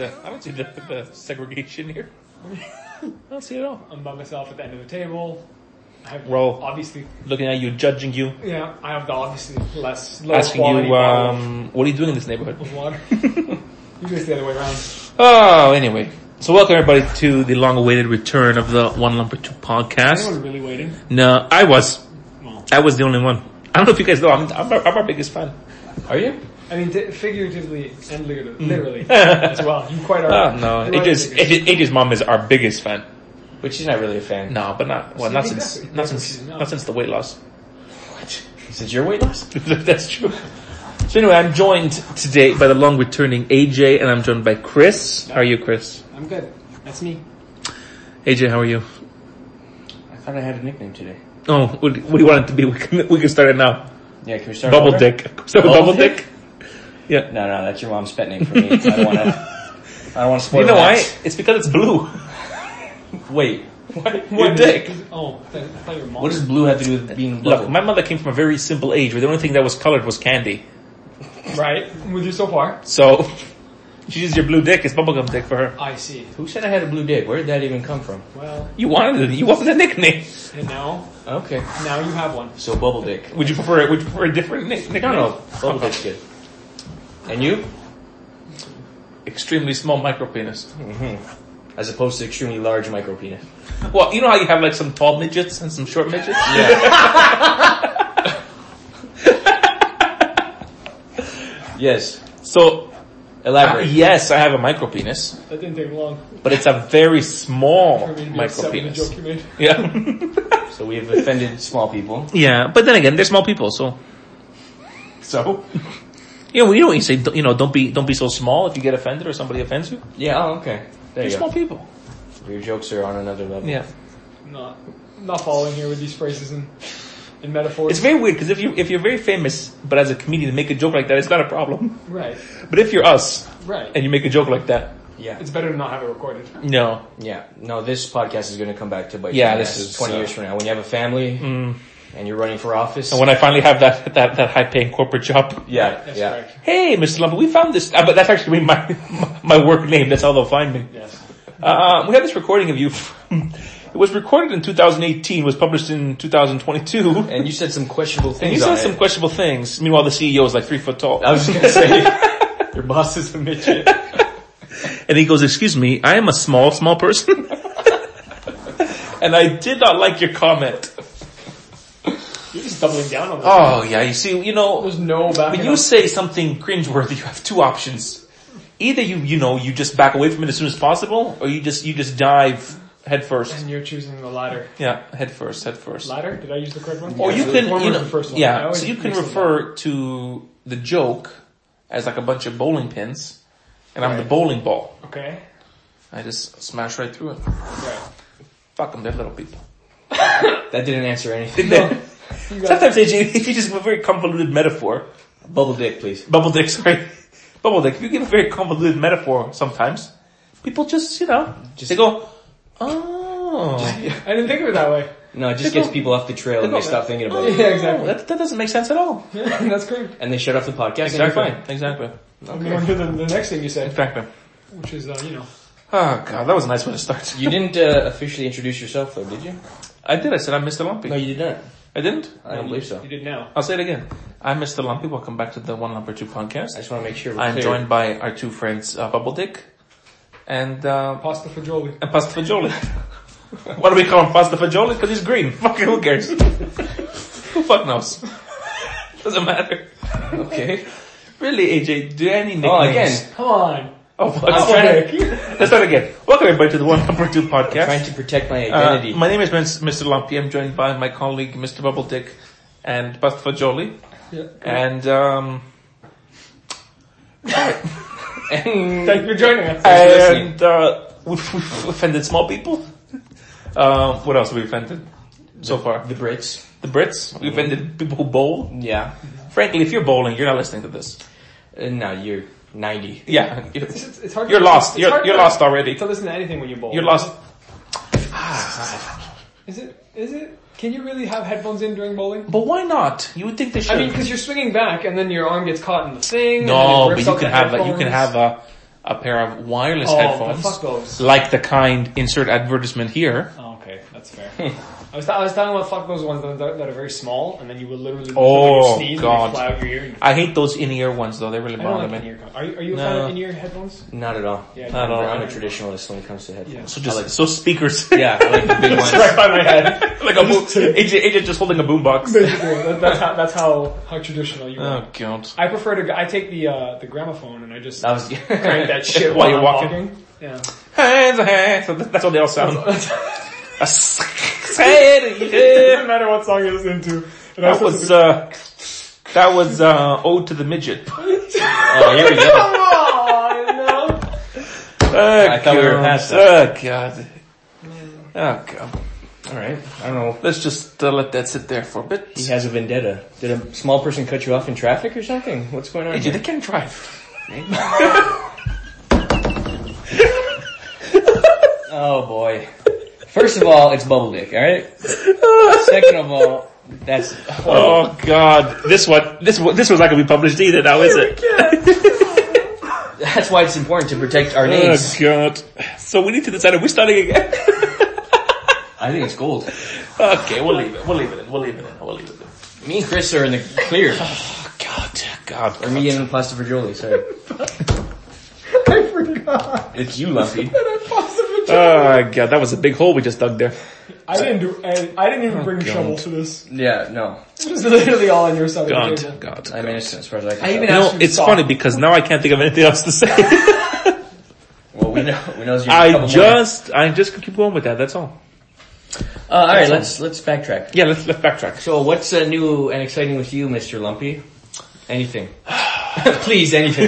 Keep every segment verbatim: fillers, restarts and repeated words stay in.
the I don't see the, the segregation here. I don't see it at all. I'm by myself at the end of the table. I have Well, obviously looking at you, judging you, yeah. I have the obviously less lower asking quality you, bottle um, what are you doing in this neighborhood? of water. Usually it's the other way around. Oh, anyway. So welcome everybody to the long-awaited return of the One Lump or Two podcast. Is anyone really waiting? No, I was. Well, I was the only one. I don't know if you guys know, I'm, I'm, our, I'm our biggest fan. Are you? I mean, t- figuratively and literally, literally as well. You quite are. Oh, no. You are AJ's, the biggest. AJ's mom is our biggest fan. But she's not really a fan. No, but not, well, See, not exactly. since, not That's since, what she's not. not since the weight loss. What? Since your weight loss? That's true. So anyway, I'm joined today by the long returning A J and I'm joined by Chris. How are you, Chris? I'm good. That's me. A J, how are you? I thought I had a nickname today. Oh, what, what do you want it to be? We can, we can start it now. Yeah, can we start Bubble over? Dick. Start with Bubble Bubble Dick? Yeah. No, no, that's your mom's pet name for me. I don't want to. I don't want to spoil. You know that. why? It's because it's blue. Wait, What? Your dick. Oh, I thought, I thought your mom. what does blue have to do with being bubble? Look, my mother came from a very simple age where the only thing that was colored was candy. Right, with you so far. So, she uses your blue dick. It's bubblegum dick for her. I see. Who said I had a blue dick? Where did that even come from? Well, You wanted it. You wanted a nickname. and now, Okay, now you have one. so bubble dick. Would you prefer? Would you prefer a different nick- nickname? No, no, bubble dick's good. And you? Extremely small micro penis. As opposed to extremely large micro penis. Well, you know how you have like some tall midgets and some short midgets? Yeah. Yes. So, uh, Elaborate. yes, I have a micro penis, That didn't take long but it's a very small for me to be micro upset with the penis. joke you made. Yeah. So we have offended small people. Yeah, but then again, they're small people, so. So? You know, you know what you say, you know, don't be, don't be so small if you get offended or somebody offends you. Yeah, oh, okay. There They're you small go. people. Your jokes are on another level. Yeah. Not, not following here with these phrases and, and metaphors. It's very weird because if you if you're very famous, but as a comedian make a joke like that, it's not a problem. Right, But if you're us right. and you make a joke like that, Yeah. It's better to not have it recorded. no. Yeah. No, this podcast is going to come back to bite. Yeah, you in the this ass is, twenty uh, years from now when you have a family Mm. and you're running for office. And when I finally have that that that high paying corporate job, yeah, That's yeah. correct. hey, Mister Lumber, we found this. Uh, but that's actually my my work name. That's how they'll find me. Yes. Uh, we have this recording of you. From, it was recorded in two thousand eighteen. Was published in two thousand twenty-two. And you said some questionable And things you on said some it. questionable things. Meanwhile, the C E O is like three foot tall. I was just going to say, your boss is a midget. And he goes, excuse me, I am a small, small person. And I did not like your comment. You're just doubling down on this. Oh yeah, you see, you know, There's no backing when you up. say something cringeworthy, you have two options. Either you, you know, you just back away from it as soon as possible, or you just, you just dive head first. And you're choosing the latter. Yeah, head first, head first. Ladder? Did I use the correct one? Or you the can, former you is know, the first one. I yeah, always so you can mix them up. refer to the joke as like a bunch of bowling pins, and I'm the Right. bowling ball. Okay. I just smash right through it. Right. Fuck them, they're little people. That didn't answer anything. Then- You got Sometimes, A J, if you just give a very convoluted metaphor, Bubble dick, please. bubble dick, sorry, bubble dick, if you give a very convoluted metaphor sometimes, people just, you know, Just- they go, oh. I didn't think of it that way. No, it just They gets go- people off the trail and they they go- stop thinking about it. Yeah, exactly. That, that doesn't make sense at all. That's correct. And they shut off the podcast Exactly, and you're fine. exactly. I'm going to the, the next thing you said, Exactly. which is, uh, you know. Oh god, that was a nice way to start. You didn't uh, officially introduce yourself though, did you? I did, I said I'm Mister Lumpy. No, you did not. I didn't? I don't believe so. You did now. I'll say it again. I'm Mister Lumpy, welcome back to the One Lump or Two podcast. I just want to make sure we're I'm clear. joined by our two friends, uh, Bubble Dick and, uh, Pasta fagioli. and Pasta Fagioli. What do we call him, Pasta Fagioli? Because he's green. Fucking who cares? Who fuck knows? Doesn't matter. Okay. Really, A J, do any nicknames? Oh, again. Come on. Oh, fuck. I'm trying to, Let's start again. Welcome everybody to the One Lump or Two podcast. trying to protect my Uh, identity. my name is Mister Lumpy. I'm joined by my colleague, Mister Bubble Dick and Pasta Fagioli. Yeah. And, um, and Thank you for joining us. and, uh, we've, we've offended small people. Um, what else have we offended so far? the Brits. The Brits. We offended people who bowl. Yeah. Frankly, if you're bowling, you're not listening to this. Uh, no, you're ninety. Yeah. You're, It's, it's hard you're to, lost. it's You're, hard you're to, lost already. to listen to anything when you bowl. You're lost. Is it? Is it? Can you really have headphones in during bowling? But why not? You would think they should. I mean, because you're swinging back and then your arm gets caught in the thing. and then no, it but rips you out can the have a, you can headphones. have a, a pair of wireless Oh, headphones. but fuck those. Like the kind, insert advertisement here. Oh, okay, that's fair. I was, th- I was talking about fuck those ones that, that are very small, and then you will literally look Oh, when you sneeze God. and they fly out your ear. And I hate those in-ear ones though, they really I don't bother like me. in-ear. Are you, are you a No. fan of in-ear headphones? Not at all. Yeah, Not at all. I'm a traditionalist when it comes to headphones. Yeah. So just, I like, so speakers. yeah, I like the big ones. Right by my head. like a boom, A J, A J just holding a boombox. Basically, that, that's how that's how, how traditional you are. Oh god. I prefer to. I take the uh, the gramophone and I just That was crank that shit While while, you're I'm walking. walking. Yeah. Hands, hands. So that's how they all sound. Doesn't matter what song you're listening to. And I That was, uh, that was, uh, Ode to the Midget. Oh, here we go. Come on, no. Oh, I thought we were past Oh god. Oh god. Alright, I don't know. Let's just uh, let that sit there for a bit. He has a vendetta. Did a small person cut you off in traffic or something? What's going on A J, here? they can't drive. Oh boy. First of all, it's bubble dick, alright? Second of all, that's horrible. Oh god. This one, this one, this was not gonna be published either now, is it? That's why it's important to protect our Oh names. god. So we need to decide, are we starting again? I think it's gold. Okay, we'll leave it. We'll leave it in. We'll leave it in. We'll leave it in. Me and Chris are in the clear. Oh god. God. Or me and Pasta Fagioli, sorry. I forgot. It's you, Lumpy. Oh god, that was a big hole we just dug there. I didn't do. I, I didn't even bring a God. shovel to this. Yeah, no. It was literally all on your side of the God. table. God. I'm innocent as far as I can I tell. even You know, asked you to it's stop. funny because now I can't think of anything else to say. Well, we know, we know you I just, I just keep going with that, that's all. Uh, alright, let's, let's backtrack. Yeah, let's, let's backtrack. So what's uh, new and exciting with you, Mister Lumpy? Anything. Please, anything.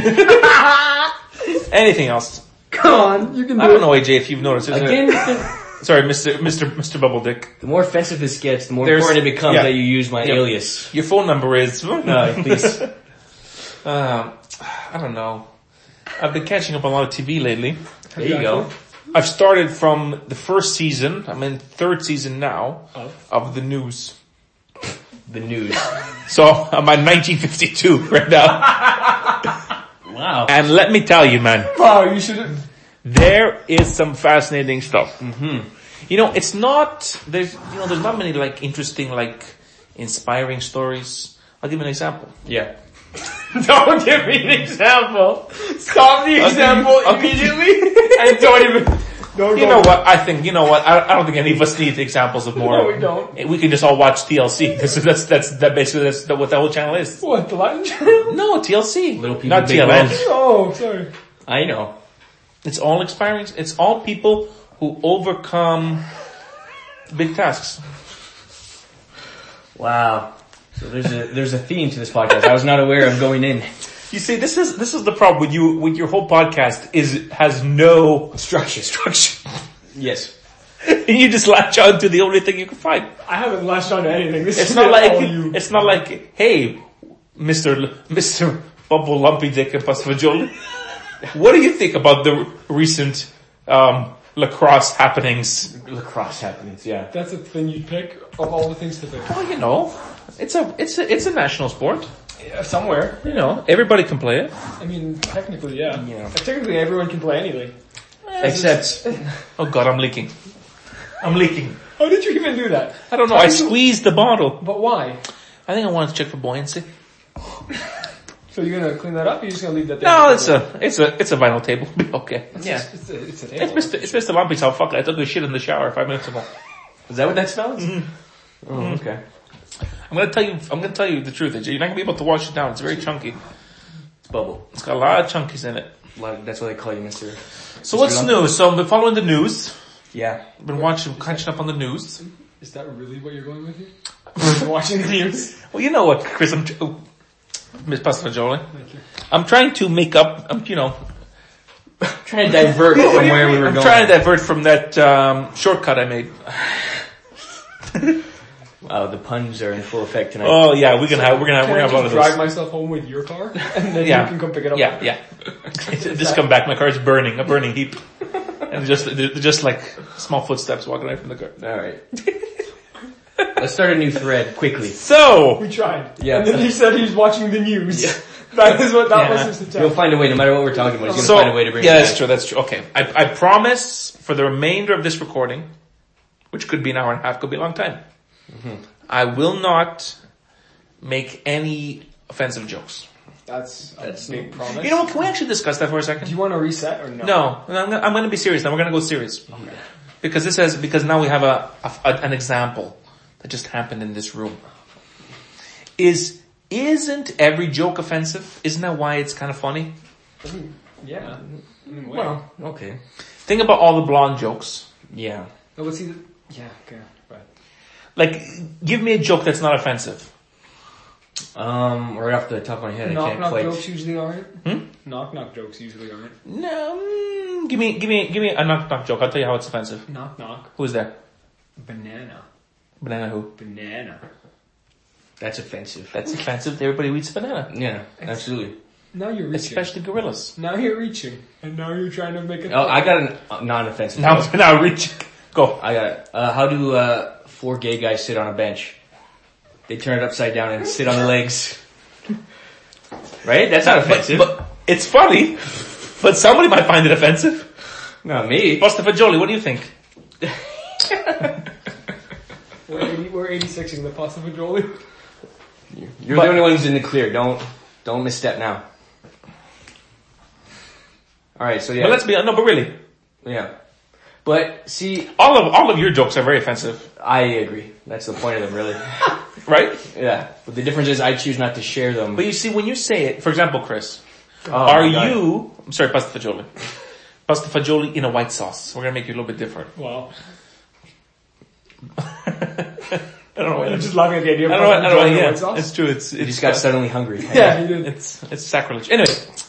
Anything else? Come on, you can do I don't it. know, A J, if you've noticed. There's a- Again, the, sorry, Mister Mister Mister Bubble Dick. the more offensive this gets, the more There's- important it becomes yeah. that you use my Yeah. alias. Your phone number is... No, please. Um, I don't know. I've been catching up on a lot of T V lately. There you go. I've started from the first season, I'm in third season now, Of? of the news. The news. So, I'm at nineteen fifty-two right now. Wow. And let me tell you, man, Wow, you should. there is some fascinating stuff. Mm-hmm. You know, it's not, there's, you know, there's not many like interesting, like, inspiring stories. I'll give you an example. Yeah. Don't give me an example. Stop the Okay, example okay. immediately, and don't even. Don't You go know what? I think, you know what? I, I don't think any of us need examples of more. No, we don't. We can just all watch T L C. This is, that's, that's, that basically that's what the whole channel is. What, the Latin channel? No, T L C. Little people, Not big T L S. world. Oh, sorry. I know. It's all inspiring. It's all people who overcome big tasks. Wow. So there's a, there's a theme to this podcast. I was not aware of going in. You see, this is, this is the problem with you, with your whole podcast is, has no structure, structure. Yes. You just latch on to the only thing you can find. I haven't latched on to anything. This It's is not like, all you. it's not like, hey, Mister L- Mister Bubble Lumpy Dick and Pasfajoli, what do you think about the recent, um, lacrosse happenings? Lacrosse happenings, yeah. That's a thing you'd pick of all the things to pick. Well, you know, it's a, it's a, it's a national sport. Yeah, somewhere. You know, everybody can play it. I mean, technically, yeah. Yeah. Technically, everyone can play anything. Except, Oh god, I'm leaking. I'm leaking. How did you even do that? I don't know, I squeezed the bottle. But why? I think I wanted to check for buoyancy. So you're gonna clean that up, or you're just gonna leave that there? No, it's a, it's a, it's a vinyl table. Okay. yeah. It's a, it's a It's Mister It's Mister Lumpy's house. Fuck it, I took a shit in the shower five minutes ago. Is that what that smells? Mm-hmm. Oh, okay. I'm gonna tell you, I'm gonna tell you the truth. You're not gonna be able to wash it down. It's very chunky. It's bubble. It's got a lot of chunkies in it. Like, that's what they call you, Mister So what's new? So I've been following the news. Yeah. I've been watching, catching up on the news. Is that really what you're going with here? Watching the news? Well, you know what, Chris, I'm, oh, Miss Pastor Thank you. I'm trying to make up, um, you know, Trying to divert from where we were I'm going. trying to divert from that, um, shortcut I made. Wow, the puns are in full effect tonight. Oh yeah, we're gonna have, we're gonna have, Can we're I gonna have a lot just of drive those. myself home with your car? And then Yeah. you can come pick it up? Yeah, yeah. Just come back, my car's burning, a burning heap. And just, they're just like small footsteps walking away from the car. Alright. Let's start a new thread, quickly. So, We tried. Yeah. And then he said he was watching the news. That is what, that Yeah. was his He'll attempt. find a way, no matter what we're talking about, he's gonna So, find a way to bring yeah, it that's back. true, that's true. Okay. I, I promise for the remainder of this recording, which could be an hour and a half, could be a long time, Mm-hmm. I will not make any offensive jokes. That's, That's- a big promise. You know what, can we actually discuss that for a Do second? you want to reset or no? No, no, I'm gonna, I'm gonna be serious now, we're gonna go serious. Because this has, because now we have a, a, an example that just happened in this room. Is, isn't every joke offensive? Isn't that why it's kind of funny? Yeah. In a way. Well, okay. Think about all the blonde jokes. Yeah. No, but see, the, yeah, okay, right. Like, give me a joke that's not offensive. Um, right off the top of my head, I Knock can't knock quite. jokes usually aren't. Hmm? Knock knock jokes usually aren't. No, mm, give me, give me, give me a knock knock joke. I'll tell you how it's offensive. Knock knock. Who's there? Banana. Banana who? Banana. That's offensive. That's offensive. Everybody eats banana. Yeah, absolutely. Now you're reaching. Especially gorillas. Now you're reaching. And now you're trying to make it. Oh, I got a uh, non-offensive. Now, joke. now reach. Go. I got it. Uh, how do uh, four gay guys sit on a bench? They turn it upside down and sit on the legs. Right? That's not offensive. But, but it's funny, but somebody might find it offensive. Not me. Buster Fajoli, what do you think? We're, eighty, we're eighty-sixing the pasta Jolie. You're But- the only one who's in the clear. Don't don't misstep now. All right. So yeah. But let's be, no, but really, yeah. But see, all of, all of your jokes are very offensive, I agree. That's the point of them, really. right? Yeah. But the difference is I choose not to share them. But you see, when you say it, for example, Chris, Oh, are my God. you, I'm sorry, pasta Fajoli. Pasta Fajoli in a white sauce. We're gonna make you a little bit different. Wow. I don't know why. I'm just laughing at the idea of I don't know. I pasta don't know. Jolie Yeah, white sauce. it's true. It's You it's just got suddenly hungry. Yeah, you did. It's it's sacrilege. Anyway,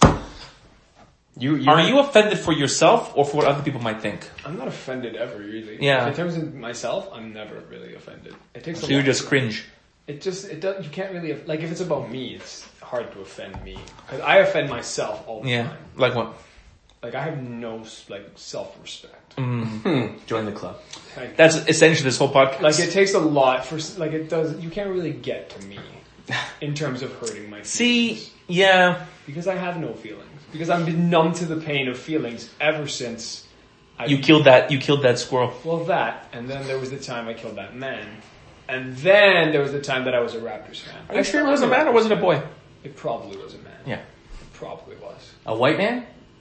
You, you are you offended for yourself or for what other people might think? I'm not offended ever, really. Yeah. In terms of myself, I'm never really offended. It takes a So you lot. just cringe. It just, it does, you can't really, like if it's about me, it's hard to offend me. Cause I offend myself all the Yeah. time. Like what? Like I have no, like, self-respect. hmm, join the club. Like, That's essentially this whole podcast. like it takes a lot for, like it does, you can't really get to me in terms of hurting my feelings. See, yeah. Because I have no feelings. Because I've been numb to the pain of feelings ever since I... You killed that, you killed that squirrel. Well, that, and then there was the time I killed that man. And then there was the time that I was a Raptors fan. Are you sure it was a man or was it a boy? It probably was a man. Yeah. It probably was. A white man?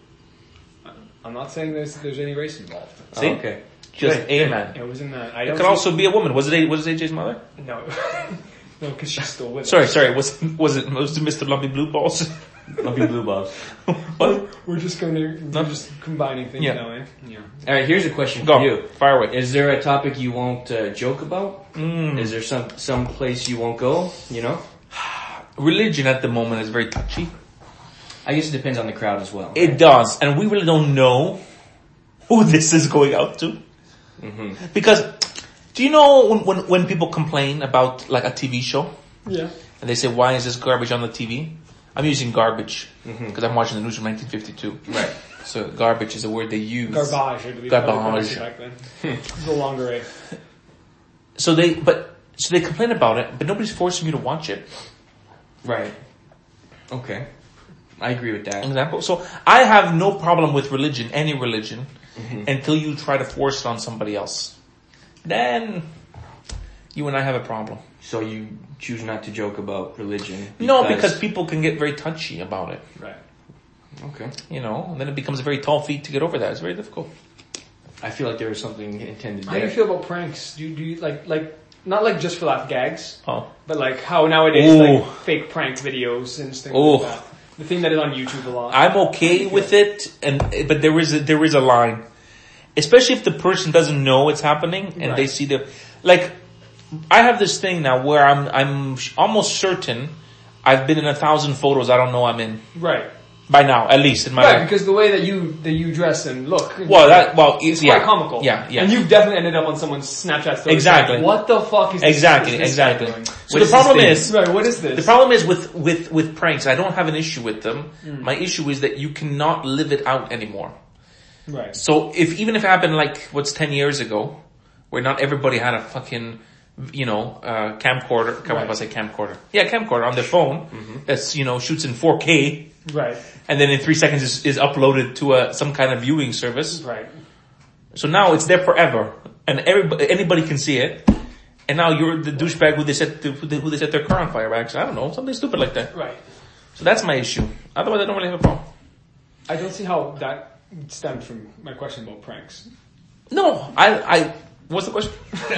I'm not saying there's there's any race involved. See? Oh, okay. Just Good. a man. It was in that. I It don't could also be a woman. Was it A, was it A J's mother? no, no, because she's still with Sorry, us. sorry. Was was it was it Mister Lumpy Blue Balls? Lumpy blue balls. What? We're just going to we're just combining things Yeah. now, eh? Yeah. All right. Here's a question Go. for you. Fire away. Is there a topic you won't uh, joke about? Mm. Is there some some place you won't go? You know. Religion at the moment is very touchy. I guess it depends on the crowd as well. It does, and we really don't know who this is going out to. Mm-hmm. Because, do you know when, when when people complain about like a T V show Yeah. and they say, "Why is this garbage on the T V?" I'm using garbage Mm-hmm. because I'm watching the news from nineteen fifty-two. Right. So garbage is a word they use. Garbage, I believe. Garbage. Back then. It's no longer a... So they, but so they complain about it, but nobody's forcing you to watch it. Right. Okay. I agree with that. Example. So I have no problem with religion, any religion, Mm-hmm. until you try to force it on somebody else. Then you and I have a problem. So you choose not to joke about religion? No, because people can get very touchy about it. Right. Okay. You know, and then it becomes a very tall feat to get over that. It's very difficult. I feel like there was something intended How do you there. feel about pranks? Do you, do you like, like, not like just for laugh gags, Oh. but like how nowadays, Ooh. like fake prank videos and things Ooh. like that. The thing that is on YouTube a lot. I'm okay with it, and but there is a, there is a line, especially if the person doesn't know it's happening and Right. they see the like. I have this thing now where I'm I'm almost certain I've been in a thousand photos I don't know I'm in Right. by now, at least in my Right, life. because the way that you that you dress and look, Well, that well, it's yeah, quite comical. Yeah, yeah. And you've definitely ended up on someone's Snapchat story. Exactly. Like, what the fuck is this? Exactly, is this guy exactly. doing? So What the is this problem thing? is, Right, what is this? the problem is with, with, with pranks, I don't have an issue with them. Mm. My issue is that you cannot live it out anymore. Right. So if, even if it happened like, what's ten years ago, where not everybody had a fucking you know, uh, camcorder, come on, Right. I say camcorder. Yeah, camcorder on their phone that's, you know, shoots in four K Right. and then in three seconds is, is uploaded to a, some kind of viewing service. Right. So now it's there forever and everybody, anybody can see it. And now you're the douchebag who they set, who they, who they set their car on fire by accident. I don't know, something stupid like that. Right. So that's my issue. Otherwise I don't really have a problem. I don't see how that stemmed from my question about pranks. No, I, I, what's the question?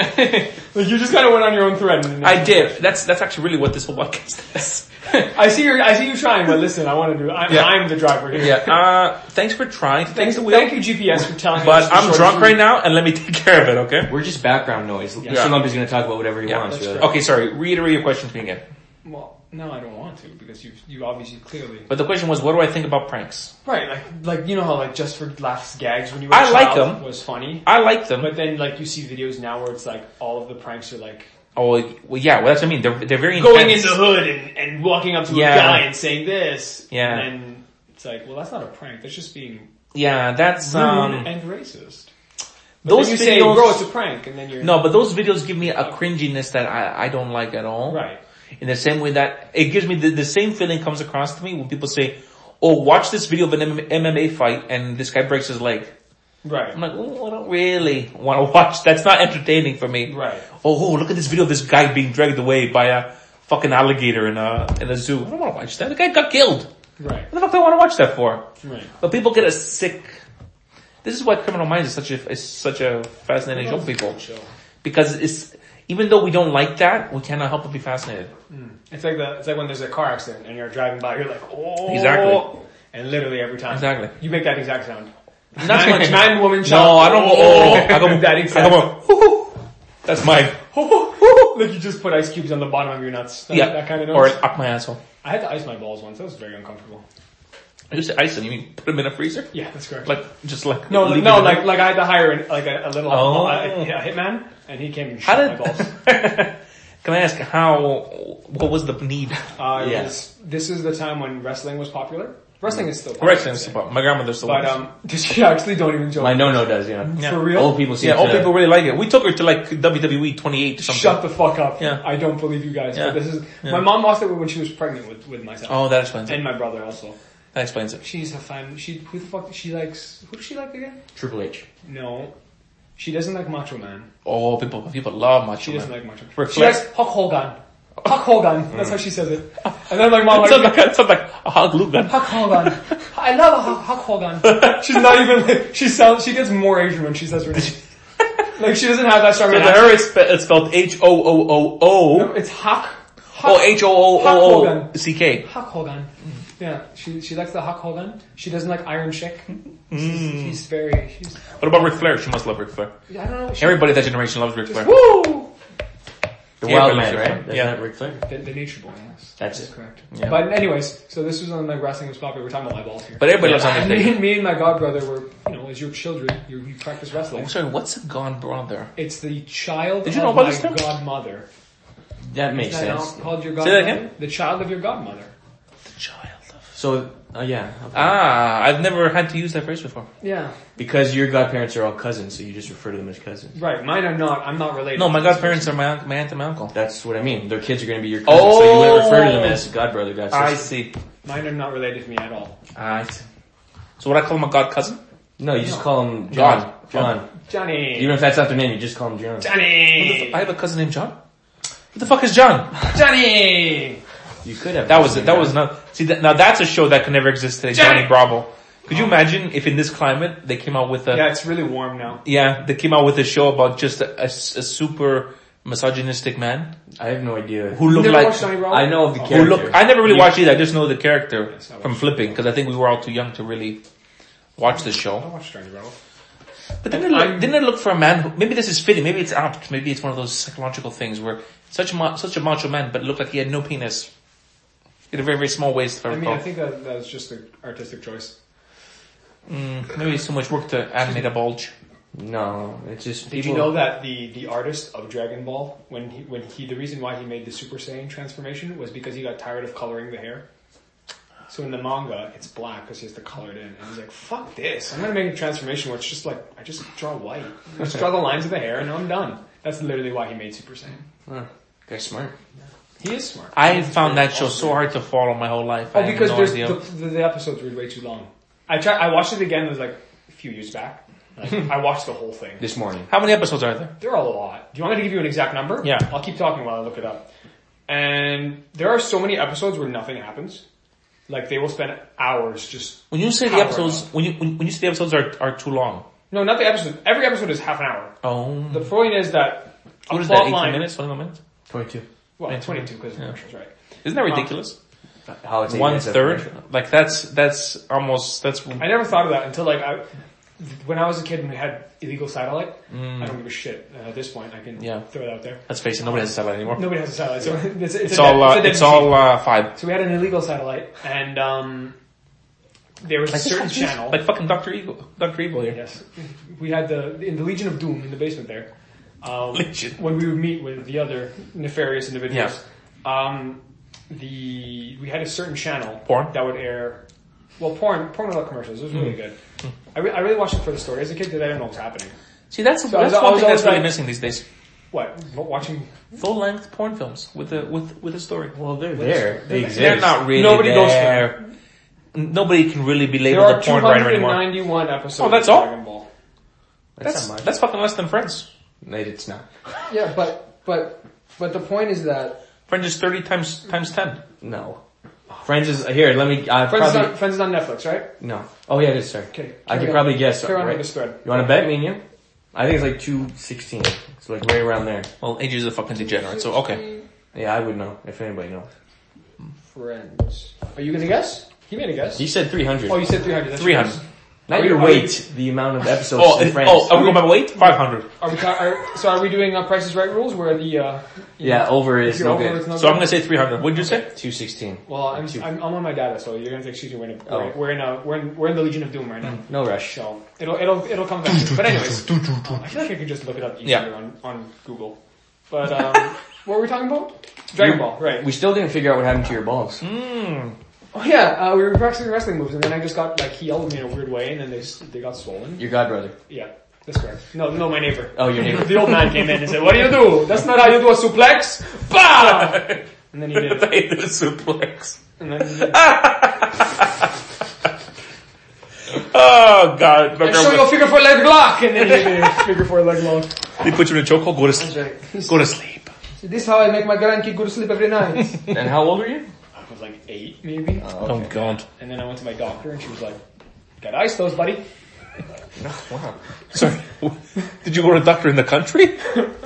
Like you just kind of went on your own thread. And I did. That's, that's actually really what this whole podcast is. I see you. I see you trying, but listen, I want to do. I'm, Yeah. I'm the driver here. Yeah. Uh, thanks for trying to take Thanks, the wheel. thank you, G P S, for telling me. But it's the I'm shortest drunk route. right now, and let me take care of it. Okay. We're just background noise. Yeah. Mister Lumpy's gonna talk about whatever he Yeah, wants. that's Really. true. Okay. Sorry. Reiterate your question to me again. Well, no, I don't want to because you you obviously clearly But the question was, what do I think about pranks? right. Like like you know how like just for laughs gags when you were I a like child them. was funny. I like them. But then like you see videos now where it's like all of the pranks are like Oh, well, yeah. Well, that's what I mean. They're they're very going in intense. the hood and, and walking up to Yeah. a guy and saying this. Yeah. And then it's like, well, that's not a prank. That's just being Yeah, that's rude um. and racist. But Those then you say, videos- bro, it's a prank, and then you're No, but those videos give me a cringiness that I I don't like at all. right. In the same way that it gives me the, the same feeling comes across to me when people say, "Oh, watch this video of an M M A fight and this guy breaks his leg." Right. I'm like, oh, I don't really want to watch. That's not entertaining for me. Right. Oh, oh, look at this video of this guy being dragged away by a fucking alligator in a in a zoo. I don't want to watch that. The guy got killed. Right. What the fuck do I want to watch that for? Right. But people get a sick. This is why Criminal Minds is such a is such a fascinating show for people, Show. because it's even though we don't like that, we cannot help but be fascinated. It's like the it's like when there's a car accident and you're driving by, you're like, oh, Exactly. and literally every time, Exactly. you make that exact sound. Not so Nine, much. nine woman No, shot. I don't go. Oh, I go. that I exact. go. Hoo-hoo. That's mine. Like you just put ice cubes on the bottom of your nuts. That, Yeah, that kind of or noise. up my asshole. I had to ice my balls once. That was very uncomfortable. I used to ice them. You mean put them in a freezer? Yeah, that's correct. Like just like no, leave no, it in like like I had to hire an, like a, a little Oh. a, a hitman, and he came and How shot did? my balls. Can I ask how? What was the need? Uh, it Yeah. was, this is the time when wrestling was popular. Wrestling is still popular. Wrestling is about my grandmother still. But watches. um, this, you actually don't even joke. My no-no does, yeah. Yeah. For real? Old people seem yeah, to... old people really like it. We took her to like W W E twenty-eight or something. Shut the fuck up. Yeah. I don't believe you guys. Yeah. But this is Yeah. my mom watched it when she was pregnant with, with myself. Oh, that explains it. And my brother also. That explains it. She's a fan. She who the fuck she likes? Who does she like again? Triple H. No, she doesn't like Macho Man. Oh, people people love Macho She Man. doesn't like Macho Man. Ric She Flair. likes Hulk Hogan. Hulk Hogan. That's how she says it. And then my mom It like sounds like, it sounds like a hot glue gun. Hulk Hogan. I love Hulk, Hulk Hogan. She's not even. She sounds. She gets more Asian when she says her name. Like she doesn't have that strong. For of an her, accent. it's, spe- it's spelled H O O O No, O. it's Hulk. Oh, H O O Hulk O O Hogan. C K. Hulk Hogan. Yeah, she she likes the Hulk Hogan. She doesn't like Iron Sheik. He's, he's very. She's. What about Ric Flair? She must love Ric Flair. I don't know. She, Everybody that generation loves Ric Flair. Woo! The Yeah, Wild but Man, Ric right? Flair. That's Yeah. not Ric Flair. The, the Nature Boy. Yes, That's That's it. correct. Yeah. But anyways, so this was when like wrestling was popular. We're talking about my balls here. But everybody Yeah. loves And Undertaker. me, and- me and my godbrother were, you know, as your children, you, you practice wrestling. Oh, sorry, what's a gone brother? It's the child Did you of know about my this term? godmother. That makes Is that now sense. called your Say that godmother? again? The child of your godmother. The child of... So, uh, yeah. Okay. Ah, I've never had to use that phrase before. Yeah. Because your godparents are all cousins, so you just refer to them as cousins. Right. Mine are not. I'm not related. No, my to this godparents are my, my aunt and my uncle. That's what I mean. Their kids are going to be your cousins, so you wouldn't refer to them as godbrother, godsister. I see. person. Mine are not related to me at all. I see. So what I call my god cousin? No, you just No. call them John. God. John. Johnny. Even if that's not their name, you just call them John. Johnny. I have a cousin named John. What the fuck is John? Johnny. You could have. That was it. That was not. See, that, now that's a show that could never exist today. Johnny. Johnny Bravo. Could you imagine if in this climate they came out with a? Yeah, it's really warm now. Yeah, they came out with a show about just a, a, a super misogynistic man I have no idea. who looked Never like watched Johnny Bravo? I know of the Oh. who character. looked. I never really You- watched either. I just know the character Yes, I from watched Flipping because I think we were all too young to really watch this I show. watched Johnny Bravo. But didn't it, look, didn't it look for a man who, maybe this is fitting, maybe it's apt, maybe it's one of those psychological things where such a, ma- such a macho man but it looked like he had no penis. He had a very, very small waist, if I I mean, recall. I think that that was just an artistic choice. Mm, maybe it's too much work to animate a bulge. No, it's just Did people. you know that the, the artist of Dragon Ball, when he, when he, the reason why he made the Super Saiyan transformation was because he got tired of coloring the hair? So in the manga, it's black because he has to color it in. And he's like, fuck this. I'm going to make a transformation where it's just like, I just draw white. I just draw the lines of the hair and I'm done. That's literally why he made Super Saiyan. Huh. Guy's smart. He is smart. I He's found very that show awesome. so hard to follow my whole life. Oh, I have because no there's idea. the, the, the episodes were way too long. I tried, I watched it again, it was like a few years back. Like, I watched the whole thing. This morning. How many episodes are there? There are a lot. Do you want me to give you an exact number? Yeah. I'll keep talking while I look it up. And there are so many episodes where nothing happens. Like they will spend hours just. When you say the powering episodes, up. when you when, when you say the episodes are are too long. No, not the episode. Every episode is half an hour. Oh. The point is that a What is plot that? Eighteen line. minutes? Twenty minutes? twenty-two. Well, Yeah. twenty-two because of Yeah. commercials, right? Isn't that ridiculous? How it's eight One minutes of third? commercial. Like that's that's almost that's. I never thought of that until like I, when I was a kid and we had illegal satellite. I don't give a shit uh, at this point. I can Yeah. throw it out there. Let's face it, nobody has a satellite anymore. Nobody has a satellite, so it's, it's, It's a all dead- uh, a dead it's machine. all uh, five. So we had an illegal satellite, and um, there was a certain channel. Like fucking Doctor Evil, Doctor Evil here. Yes, we had the in the Legion of Doom in the basement there. Um, Legion. when we would meet with the other nefarious individuals, um, the we had a certain channel Porn? that would air. Well, porn, porn without commercials. It was really good. I, re- I really watched it for the story. As a kid, because I didn't know what was happening. See, that's So I was- that's I one was thing that's always really like- missing these days. What? What watching? Full length porn films with a with with a story. Well, they're there. They exist. They're not really Nobody goes for there. Nobody can really be There labeled are a two porn writer hundred anymore. ninety-one episodes Oh, that's of all? Dragon Ball. That's, That's not much. that's fucking less than Friends. No, it's not. Yeah, but but but the point is that Friends is thirty times times ten. No. Friends is, here, let me, uh, Friends, probably, is on, Friends is on Netflix, right? no. Oh yeah, it is, sorry. Okay. I could carry on. probably guess, Carry on right? with the spread. You wanna bet me and you? I think it's like two sixteen. It's like right around there. Well, A J is a fucking degenerate, so okay. Yeah, I would know, if anybody knows. Friends. Are you gonna guess? He made a guess. He said three hundred. Oh, you said three hundred. That's Three your hundred. guess. Not Are your you- are weight, the amount of episodes Oh, in and- Friends. oh, are we going by weight? Five hundred. Are we? Ta- are, so are we doing uh, Price is Right rules where the? Uh, you yeah, know, over if is you're no over, good. it's no So I'm good? gonna say three hundred. What'd you say? two sixteen. Well, I'm, I'm I'm on my data, so you're gonna say excuse me. We're in, a, Oh. we're, we're in a we're in we're in the Legion of Doom right now. No rush. So it'll it'll it'll come back. to it. But anyways, um, I feel like I could just look it up easier Yeah. on on Google. But um, what were we talking about? Dragon Ball, right? We still didn't figure out what happened to your balls. Oh yeah, uh, we were practicing wrestling moves, and then I just got like he yelled at me in a weird way, and then they s- they got swollen. Your godbrother. Yeah, that's correct. No, no, my neighbor. Oh, your neighbor. The old man came in and said, "What do you do? That's not how you do a suplex." Bam! And then he did it. They did a suplex. And then he did it. Oh god. And show you a figure four leg lock, and then he did a figure four leg lock. They put you in a chokehold. Go to sleep. That's right. Go to sleep. This is how I make my grandkid go to sleep every night. And how old were you? I was like eight, maybe. Oh god. And then I went to my doctor, and she was like, "Got ice those, buddy." Wow. Sorry. Did you go to a doctor in the country?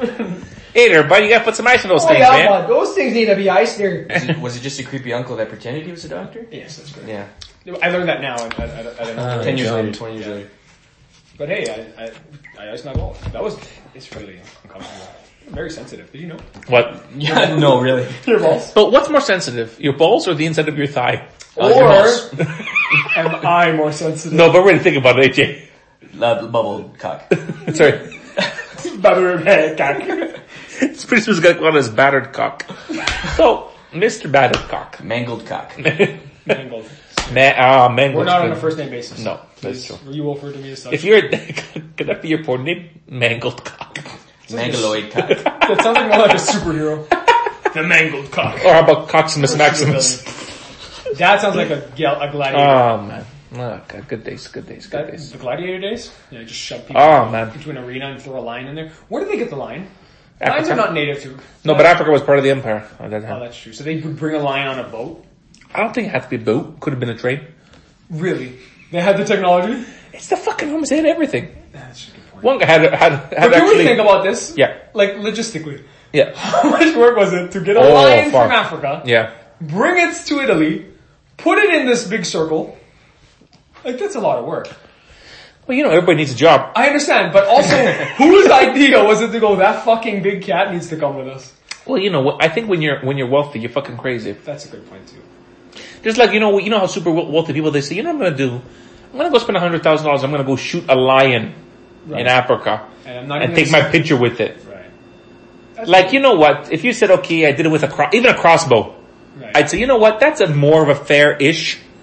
Hey there, buddy. You gotta put some ice in those Oh things, yeah, man. but those things need to be iced there. Was it, was it just a creepy uncle that pretended he was a doctor? Yes, that's correct. Yeah. I learned that now. I, I, I, I don't know. Uh, Ten years God. later, twenty years later. But hey, I, I, I iced my balls. That was, it's really uncomfortable. I'm very sensitive. Did you know? What? Yeah, no, really. Your balls. But what's more sensitive? Your balls or the inside of your thigh? Oh, your Or balls. am I more sensitive? No, but really think about it, A J. Uh, bubble cock. Sorry. Better head cock. It's pretty soon gonna call his battered cock. So, Mister Battered Cock. Mangled cock. Mangled. Ma- ah, mangled. We're not on a first name basis. No, that's Please, true. You will refer to me as such. If you're, could that be your porn name? Mangled Cock. Mangaloid cock. That sounds like more like a superhero. The mangled cock. Or how about Coximus Maximus? That sounds like a, gal- a gladiator. Oh man. Oh god, good days, good days, good That- days. the gladiator days? Yeah, just shove people Oh man. into an arena and throw a lion in there. Where did they get the lion? Lions Africa? are not native to... No, but Africa was part of the empire at that Oh, time. that's true. So they would bring a lion on a boat? I don't think it had to be a boat. Could have been a train. Really? They had the technology? It's the fucking Romans. They had everything. That's a good point. One guy had, had, had But can actually... we think about this? Yeah. Like, logistically. Yeah. How much work was it to get a Oh, lion fuck. from Africa, Yeah. bring it to Italy, put it in this big circle? Like, that's a lot of work. Well, you know, everybody needs a job. I understand, but also, whose idea was it to go, that fucking big cat needs to come with us? Well, you know, I think when you're, when you're wealthy, you're fucking crazy. That's a good point too. Just like, you know, you know how super wealthy people, they say, you know what I'm gonna do? I'm gonna go spend a hundred thousand dollars, I'm gonna go shoot a lion Right. in Africa. And I'm not And even take gonna my picture with it. Right. That's Like, you know what? If you said, okay, I did it with a cro- even a crossbow, Right. I'd say, you know what? That's a more of a fair-ish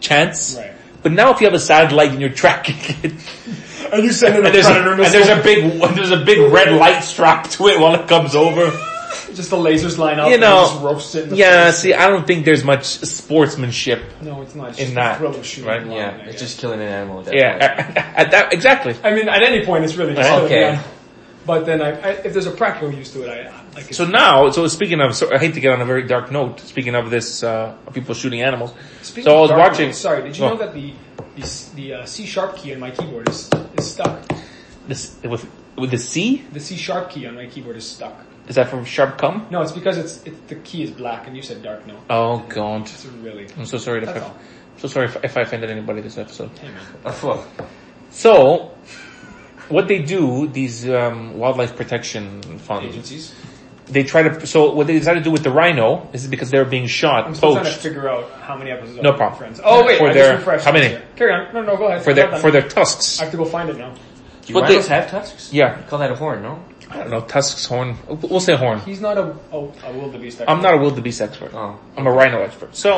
chance. Right. But now if you have a satellite and you're tracking it, And you send it and there's, a, and there's a big there's a big red light strapped to it while it comes over. just the lasers line up You know, and just roast it in the yeah. face. See, I don't think there's much sportsmanship. No, it's not. It's in just that, a thrill of shooting right? a Yeah, lion, I it's guess. just killing an animal at that Yeah, point. at, at that exactly. I mean, at any point, it's really just Right. killing Okay. the animal. But then, I, I, if there's a practical use to it, I I like. It. So now, so speaking of, so I hate to get on a very dark note. Speaking of this, uh, people shooting animals. Speaking so I of was dark watching. mode, sorry, did you Oh. know that the the, the uh, C sharp key on my keyboard is is stuck? This with with the C. The C sharp key on my keyboard is stuck. Is that from Sharp Cum? No, it's because it's it, the key is black, and you said dark note. Oh God, It's really. I'm so sorry. If That's I, all. so sorry if, if I offended anybody this episode. Hey man. Oh, well, So, what they do, these um, wildlife protection funds, Agencies. they try to. So what they decided to do with the rhino is because they were being shot, I'm still trying to poached figure out how many episodes. No of problem. Friends. Oh wait, For I their- just refreshed. how many? it. Carry on. No, no, go ahead. for I'm their not for done. their tusks. I have to go find it now. do But rhinos they- have tusks? Yeah, You call that a horn, no? I don't know, tusks, horn. We'll say horn. He's not a a, a wildebeest. I'm not a wildebeest expert. Oh. I'm a rhino expert. So,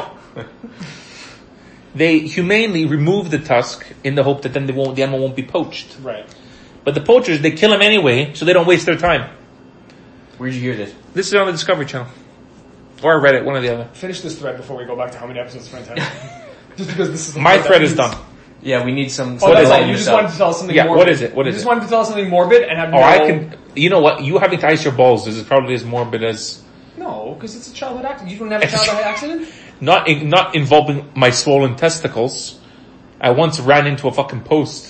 they humanely remove the tusk in the hope that then they won't, the animal won't be poached. right. But the poachers, they kill them anyway, so they don't waste their time. Where'd you hear this? This is on the Discovery Channel. Or Reddit, one or the other. Finish this thread before we go back to how many episodes Friends have. Just because this is the My part thread that is needs- done. Yeah, we need some... Oh, What that's is all. it? You just wanted to tell us something Yeah, morbid. what is it? What you is just it? wanted to tell us something morbid and have Oh, no... I can, you know what, you having to ice your balls is probably as morbid as, No, because it's a childhood accident. You don't have a childhood accident? not, in, not involving my swollen testicles. I once ran into a fucking post.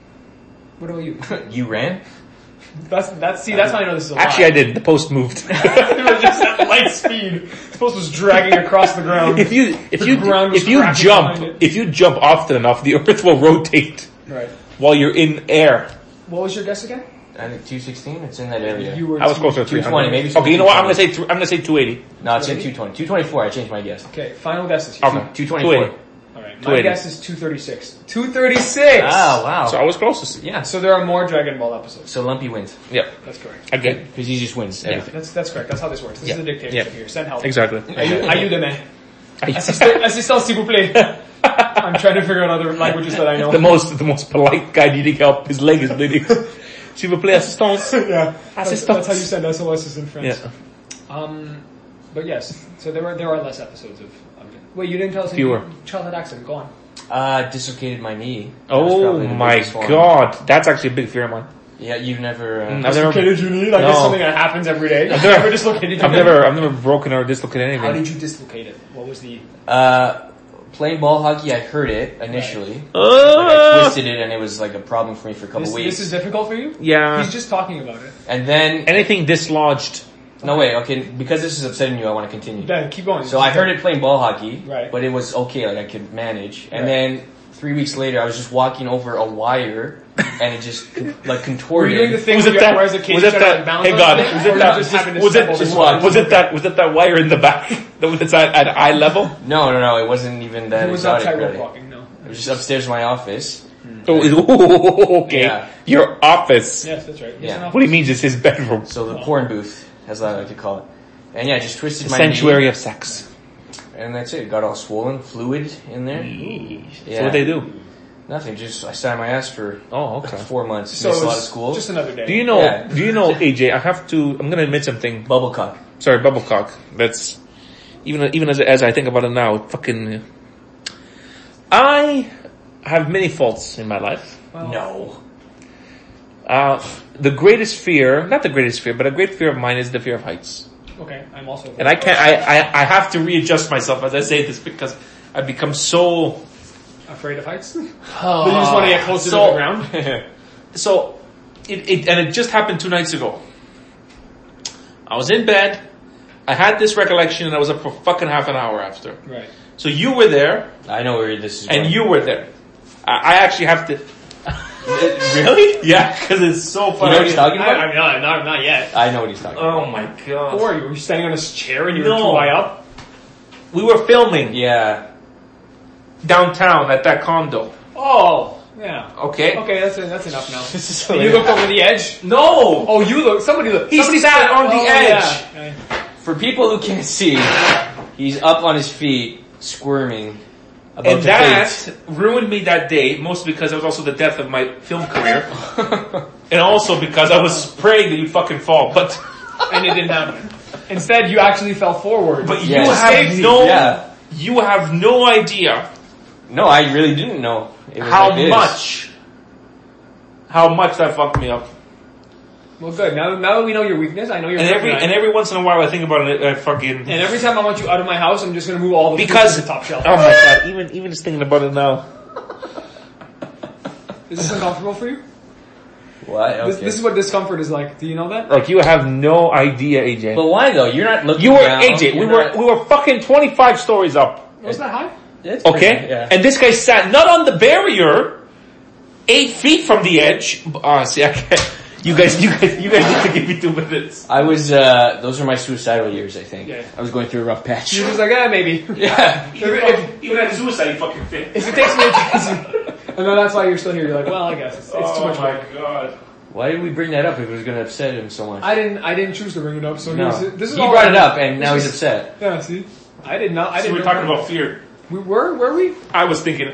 What about you? You ran? That's, that's, see, that's how I know this is a lie. Actually I did, the post moved. It was just at light speed. The post was dragging across the ground. If you if The you ground was if you cracking jump behind it. if you jump often enough, the Earth will rotate Right. while you're in air. What was your guess again? I think two sixteen, it's in that area. You were I was two- closer to three two twenty, hundred. maybe Okay, you know what? I'm gonna two say th- I'm gonna say two eighty. No, it's in two twenty. two twenty-four, I changed my guess. Okay, final guesses here. Okay, two twenty-four. Alright, two my eighty. guess is two thirty-six. two thirty-six! Oh, wow. So I was closest. yeah. So there are more Dragon Ball episodes. So Lumpy wins. Yeah, That's correct. again, Because he just wins everything. That's, that's correct. That's how this works. This Yeah. is a dictatorship Yeah. here. Send help. exactly. Ayu- Ayúdame. Assistant, assistant, s'il vous plaît. I'm trying to figure out other languages that I know. The most the most polite guy needing help. His leg is bleeding. S'il vous plaît, assistance. yeah. That's, Assistance. that's how you send S O Ss in French. Yeah. Um, but yes, so there are there are less episodes of. of it. Wait, you didn't tell us any Fewer. childhood accident. Go on. Uh, dislocated my knee. That was Oh probably the my biggest one. god, that's actually a big fear of mine. Yeah, you've never... Uh, Mm, I've never, Dislocated your knee? Like No. it's something that happens every day. I've never- never dislocated your I've knee. never, I've never broken or dislocated How anything. did you dislocate it? What was the? Uh, playing ball hockey, I hurt it initially. Like I Uh, twisted it and it was like a problem for me for a couple This, weeks. this is difficult for you? yeah. He's just talking about it. And then... Anything dislodged. No, wait, okay, because this is upsetting you, I want to continue. Then keep going. So I heard it playing ball hockey, Right. but it was okay, like I could manage. And Right. then three weeks later, I was just walking over a wire, and it just con- like Were contorted. you doing the thing Was where it you that? where as a kid Was you it try to, that? like, balance Hey on God! something, Was or it you that? just happened to Was step it? over just the walk- line? Was it that? Was it that wire in the back that was at, at eye level? No, no, no, it wasn't even that It was not exotic. tightrope Really. walking. No. It was just upstairs in my office. Oh, is- ooh, okay. Yeah. Your office. Yes, that's right. Yeah. What he means is his bedroom. So the porn booth, as I like to call it. And yeah, I just twisted my Sanctuary knee, of sex. and that's it. Got all swollen, fluid in there. So what they do? Nothing. Just I sat on my ass for Oh, okay. four months. So Missed a it lot of was school. just another day. Do you know? Yeah. Do you know, A J? I have to. I'm gonna admit something. Bubble cock. Sorry, bubblecock. That's even even as as I think about it now, it fucking. I have many faults in my life. Well, No. Uh, the greatest fear, not the greatest fear, but a great fear of mine is the fear of heights. Okay, I'm also. And I can't. I I, I have to readjust myself as I say this because I've become so. afraid of heights. you just want to get closer So- to the ground. So, it, it, and it just happened two nights ago. I was in bed, I had this recollection and I was up for fucking half an hour after. Right. So you were there, I know where this is and going. you were there. I, I actually have to, Really? yeah, cause it's so You funny. know what he's talking I, about? I mean, not, not, not yet. I know what he's talking about. Oh my god. Or you were standing on a chair and you No. were too high up. We were filming Yeah. downtown at that condo. Oh, yeah. Okay? Okay, that's that's enough now. This is And you looked over the edge. No! Oh, you look. Somebody looked. He somebody sat stood- on the oh, edge. Yeah. Yeah. For people who can't see, he's up on his feet, squirming, About And to that fade. ruined me that day, mostly because it was also the death of my film career. And also because I was praying that you'd fucking fall. But, And it didn't happen. Instead, you actually fell forward. but Yeah. you have Safety. no, Yeah. you have no idea No, I really didn't know. It was how like this. much, how much that fucked me up. Well, good. Now, now that we know your weakness, I know your And every, kryptonite. and every once in a while I think about it, I fucking, And every time I want you out of my house, I'm just gonna move all the because, food to the top shelf. oh my god, even, even just thinking about it now. Is this uncomfortable for you? What? Okay. This, this is what discomfort is like. Do you know that? Like you have no idea, A J. But why though? You're not looking You were, down. A J, we You're were, not- we were fucking twenty-five stories up. Was that high? It's pretty Okay? high, yeah. And this guy sat not on the barrier, eight feet from the edge. Ah, see, I can't. You guys, you guys, you guys need to give me two minutes. I was, uh, those are my suicidal years, I think. Yeah. I was going through a rough patch. You're just like, eh, maybe. Yeah. If, Even at suicide, you fucking fit. if it takes me a chance, and then that's why you're still here. You're like, well, I guess it's, it's too Oh much my work. god. Why did we bring that up if it was going to upset him so much? I didn't. I didn't choose to bring it up. So No. here's- this is He all brought I- it up and now this he's is- upset. Yeah. See, I did not. I So didn't. we're talking about fear. We were. Were we? I was thinking,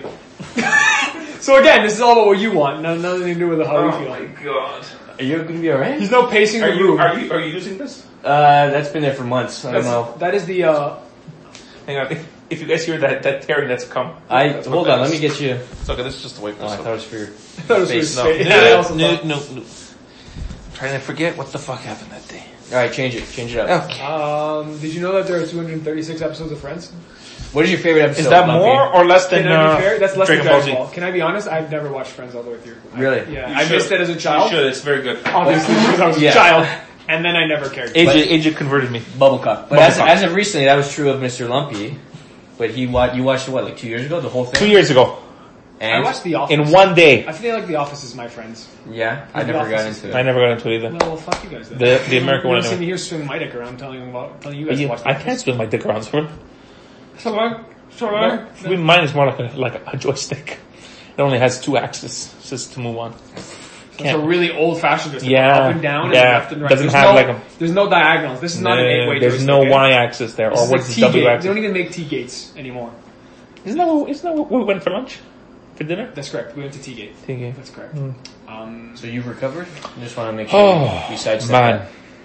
So again, this is all about what you want. No, nothing to do with how oh we feel. my god. Are you going to be alright? There's no pacing Are the you, room. are you, are you using this? Uh, that's been there for months. I don't That's, know. that is the. uh Hang on. If, if you guys hear that, that tearing that's come. I, That's what hold that on, let is. me get you. It's okay, this is just the way Oh, I thought it was for your that was face. for No, his no, face. I also no, thought- no, no. I'm trying to forget what the fuck happened that day. Alright, change it. Change it up. Okay. Um, did you know that there are two hundred thirty-six episodes of Friends? What is your favorite episode? Is that Lumpy? more or less than Can I uh, be fair? That's less Dragon than Ball Dragon Z? Ball. Can I be honest? I've never watched Friends all the way through. I- Really? yeah, You I should. missed it as a child. You should, it's very good. Obviously, because I was Yeah. a child. And then I never cared. A J, A J converted me. Bubblecock. But as, Bubblecock. as of recently, that was true of Mister Lumpy. But he wa- you watched it what, like two years ago? The whole thing? Two years ago. And I watched The Office. In one day. I feel like The Office is my friends. Yeah, I The never got Office. into I it. never got into it either. No, well, fuck you guys then. The- the American you one don't see anyway. me here swinging my dick around telling, you about, telling you guys You- to watch The I Office. can't swing my dick around, sir. So long. So long. We- Mine is more like a, like a joystick. It only has two axes just to move on. It's a really old fashioned just Yeah, up and down yeah. and left and right. Doesn't there's have no, like a- There's no diagonals. This is not an eight way There's no Y axis there, or what's the T W gate. They axis? don't even make T gates anymore. Isn't that, what, isn't that what we went for lunch? For dinner? That's correct. We went to T gate. T gate. That's correct. Hmm. Um, So you've recovered? I just want to make sure Oh, we sidestep man.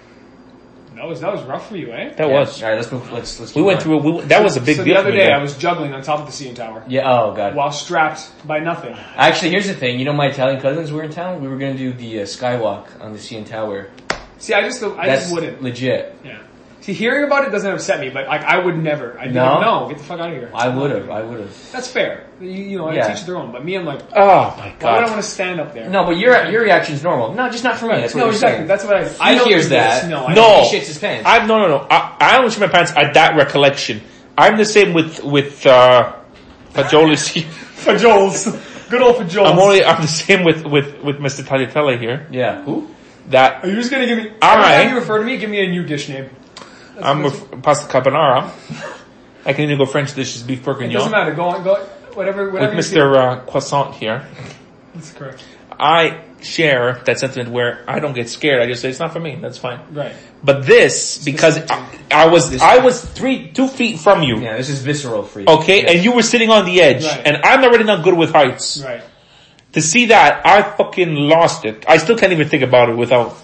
that was that was rough for you, eh? That was. Alright, let's move, let's, let's We keep went going. through, we, that was a big so deal the for other me. day though. I was juggling on top of the C N Tower Yeah, oh god. while strapped by nothing. Actually, here's the thing. You know my Italian cousins were in town? We were gonna do the uh, skywalk on the C N Tower. See, I just I That's just wouldn't. legit. Yeah. See, hearing about it doesn't upset me, but like I would never. I'd be No? like, no, get the fuck out of here. I would've, I would've. That's fair. You, you know, I Yeah. teach their own. But me, I'm like, Oh my why would I god. want to stand up there? No, but your your reaction's normal. No, just not for me. That's what no, you're exactly. saying. That's what I. He I don't hears do this. that. No, I No. don't. He shits his pants. I, no, no, no. I, I don't shit my pants at that recollection. I'm the same with, with, uh, Fajolis here. Fajoles. Good old Fajoles. I'm only, I'm the same with, with, with Mister Tagliatelle here. Yeah. Who? That Are you just gonna give me? Every I- time you refer to me, give me a new dish name. I'm with pasta carbonara. I can even go French dishes, beef It doesn't bourguignon. matter. Go on. Go. Whatever. Whatever. With you Mister Uh, Croissant here. feel. That's correct. I share that sentiment where I don't get scared. I just say it's not for me. That's fine. Right. But this, because I, I was, I was three, two feet from you. Yeah, this is visceral for you. Okay, Yes. and you were sitting on the edge, Right. and I'm already not good with heights. Right. To see that, I fucking lost it. I still can't even think about it without.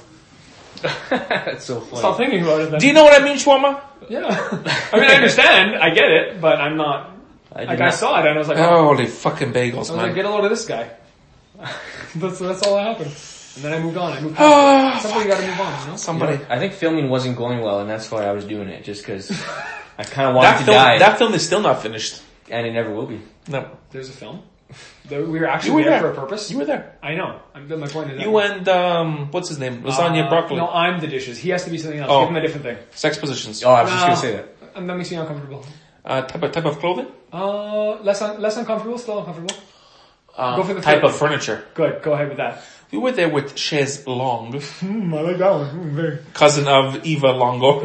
That's so funny. Stop thinking about it then. Do you know what I mean, Shwama? Yeah. I mean, I understand. I get it, but I'm not. I did Like not- I saw it and I was like, oh. Holy fucking bagels, I was man. like, get a load of this guy. that's that's all that happened. And then I moved on. I moved past it. Somebody got to move on, you know? Somebody. I think filming wasn't going well, and that's why I was doing it, just because I kind of wanted That to film, die, that film is still not finished. and it never will be. No. There's a film. There- We were actually You were there, there. for a purpose. You were there. I know. I'm, my point is that You and, um, what's his name? Lasagna Uh, broccoli. No, I'm the dishes. He has to be something else. Oh. Give him a different thing. Sex positions. Oh, I was just No. gonna say that. And that makes me uncomfortable. Uh, type of, type of clothing? Uh, less un- less uncomfortable, still uncomfortable. Uh, Go for the type third of furniture. Good, go ahead with that. We were there with Chaise Long, Mm, I like that one. Mm, very cousin of Eva Longo.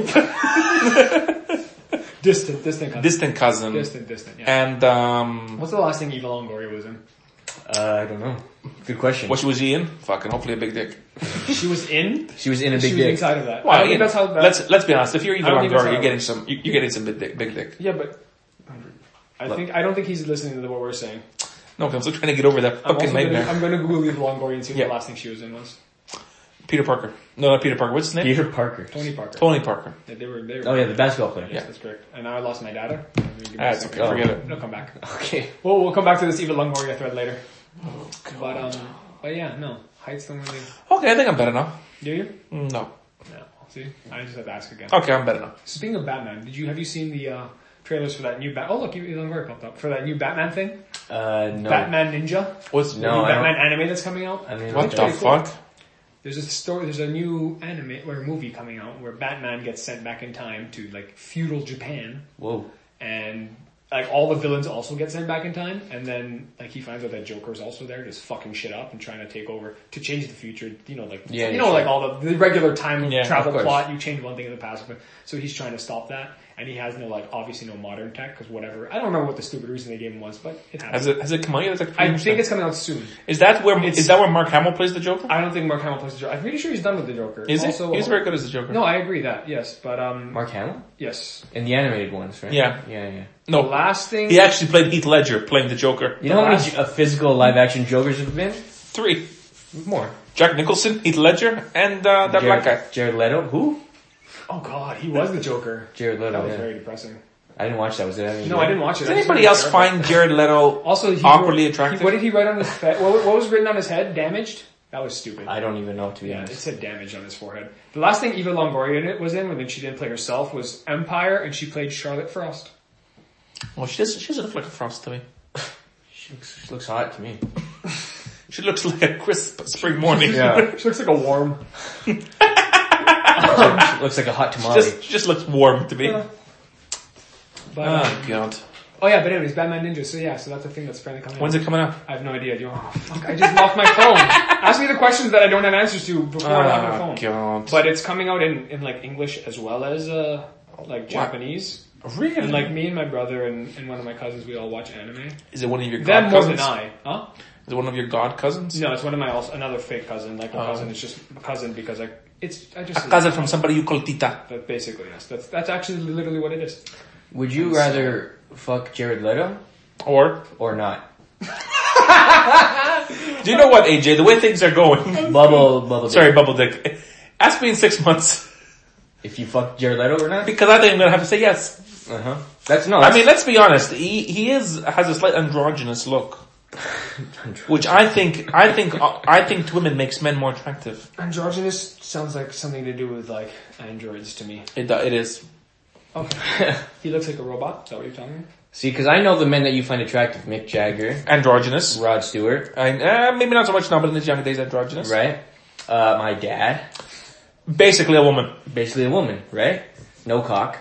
distant, distant, cousin. Distant cousin. distant, distant. Yeah. And, um, What's the last thing Eva Longoria was in? Uh, I don't know. Good question. what was he in? Fucking hopefully a big dick. She was in. She was in a She big was dick. inside of that. Well, I you think know, that's how. That, let's, let's be honest. If you're Eva I don't think that's Longoria, how you're it getting works. some, you- you're getting some big dick, big dick. yeah, but I think I don't think he's listening to what we're saying. No, I'm still trying to get over that I'm fucking also gonna, nightmare. I'm gonna Google Eva Longoria and see what Yeah. the last thing she was in was. Peter Parker. No, not Peter Parker. What's his name? Peter Parker. Tony Parker. Tony Parker. Yeah, they were. They were. Oh yeah, the basketball player. Yes, that's correct. And now I lost my data. Ah, it's okay. Forget it. It'll come back. Okay. Well, we'll come back to this Eva Longoria thread later. But um, but yeah, no, heights don't really. Okay, I think I'm better now. Do you? Mm, No. No. See, I just have to ask again. Okay, I'm better now. Speaking of Batman, did you have you seen the uh, trailers for that new Bat? Oh look, Eva Longoria popped up for that new Batman thing. Uh, no. Batman Ninja. What's No, the new I don't- Batman anime that's coming out. I mean, what It's the pretty cool. fuck? There's a story. There's a new anime or movie coming out where Batman gets sent back in time to like feudal Japan, Whoa. and like all the villains also get sent back in time, and then like he finds out that Joker's also there, just fucking shit up and trying to take over to change the future. You know, like Yeah, you yeah, know, sure. like all the, the regular time Yeah, travel of course. plot. You change one thing in the past, but so he's trying to stop that, and he has no like obviously no modern tech because whatever. I don't remember what the stupid reason they gave him was, but it Has happens. it has it come out yet? It's like I think it's coming out soon. Is that where It's- is that where Mark Hamill plays the Joker? I don't think Mark Hamill plays the Joker. I'm pretty sure he's done with the Joker. Is he? also, He's very good as the Joker. No, I agree that yes, but um, Mark Hamill? yes. In the animated ones, right? Yeah. Yeah, yeah. The No, last thing. he actually played Heath Ledger playing the Joker. You know how many last- j- uh, physical live action Jokers have been? Three. More. Jack Nicholson, Heath Ledger, and uh, that Jared, black guy. Jared Leto? Who? Oh god, he was the Joker. Jared Leto, That was yeah. very depressing. I didn't watch that, was it? I mean, No, I didn't watch it. Does I just anybody heard else it was terrible. find Jared Leto Also he awkwardly wrote- attractive? He, what did he write on his head? What, what was written on his head? Damaged. That was stupid. I don't even know, to be yeah, it honest. said damage on his forehead. The last thing Eva Longoria in it was in, when then she didn't play herself, was Empire, and she played Charlotte Frost. Well, she doesn't. She doesn't look like a Frost to me. She looks, she looks hot to me. She looks like a crisp spring morning. Yeah. She looks like a worm. She looks like a hot tamale. just, she just looks warm to me. Yeah. But, Oh um, god. oh yeah, but anyways, Batman Ninja. So yeah, so that's the thing that's apparently coming. When's out. it coming out? I have no idea. Do you, oh fuck! I just lost my phone. Ask me the questions that I don't have answers to before I lost my Oh phone. god. But it's coming out in, in like English as well as uh like Japanese. Really? And like me and my brother and, and one of my cousins, we all watch anime. Is it one of your god Them more cousins? than I, huh? Is it one of your god cousins? No, it's one of my also, another fake cousin. Like a Oh. cousin, it's just a cousin because I it's I just A cousin from somebody you call Tita. But basically, yes, that's that's actually literally what it is. Would you rather fuck Jared Leto Or, or not? do you know what, A J? The way things are going. Bubble, bubble. Sorry, Bubble Dick. Ask me in six months. If you fuck Jared Leto or not? Because I think I'm gonna have to say yes. Uh huh. That's no. I That's, mean, let's be honest. He he is has a slight androgynous look, which I think I think I think to women makes men more attractive. Androgynous sounds like something to do with like androids to me. It it is. Okay. He looks like a robot. Is that what you're telling me? see, because I know the men that you find attractive: Mick Jagger, Androgynous. Rod Stewart, I, uh, maybe not so much now, but in his younger days, androgynous. right? Uh, my dad, Basically, a woman. basically a woman, right? No cock.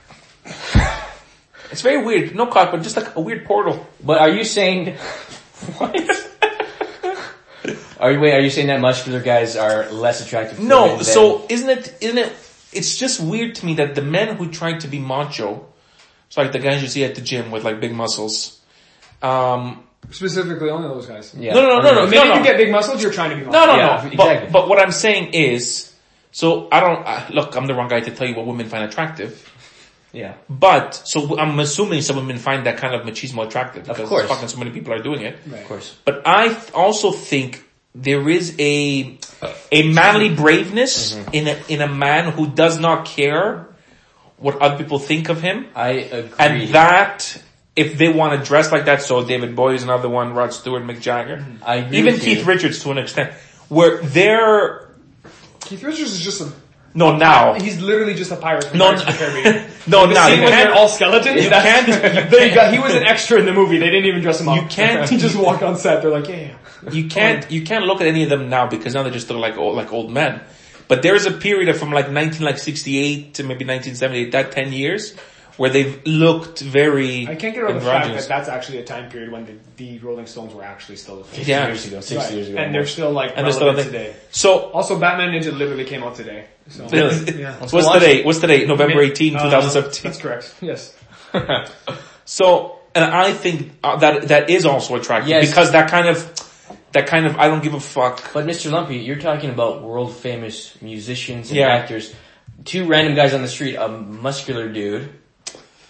It's very weird. No cock, but just like a weird portal. But are you saying what? Are you wait? Are you saying that muscular guys are less attractive? To No, women than- so isn't it? Isn't it? It's just weird to me that the men who try to be macho, it's like the guys you see at the gym with like big muscles. Um, Specifically, only those guys. yeah. No, no, no, no, The minute you get big muscles, you're trying to be muscles. no, no, Yeah, no. exactly. But but what I'm saying is, so I don't uh, look. I'm the wrong guy to tell you what women find attractive. Yeah. But so I'm assuming some women find that kind of machismo attractive because course. fucking so many people are doing it. Of course. But I th- also think there is a a manly braveness Mm-hmm. in a in a man who does not care what other people think of him, I agree. and that if they want to dress like that, so David Bowie is another one, Rod Stewart, Mick Jagger, I agree even with Keith you. Richards to an extent, where they're Keith Richards is just a. no now. He's literally just a pirate. from No, Pirates of the Caribbean. No, The now scene you when they're can't. all skeletons. You that's- can't- there you go. He was an extra in the movie. They didn't even dress him up. You can't- he just walked on set. They're like, yeah. yeah. You can't you can't look at any of them now because now they just look like old, like old men. But there is a period of from like nineteen like sixty-eight to maybe nineteen seventy-eight, that ten years, where they've looked very I can't get over the fact androgynous. that that's actually a time period when the, the Rolling Stones were actually still a thing. Yeah. years ago, six Right. years ago. And they're still like And they're still a relevant thing. today. So Also, Batman Ninja literally came out today. So. Really? Yeah. what's watch today? What's today? November eighteenth, Uh, twenty seventeen. That's correct. Yes. So, and I think uh, that that is also attractive Yes. because that kind of that kind of I don't give a fuck. But Mister Lumpy, you're talking about world famous musicians and Yeah. actors. Two random guys on the street, a muscular dude,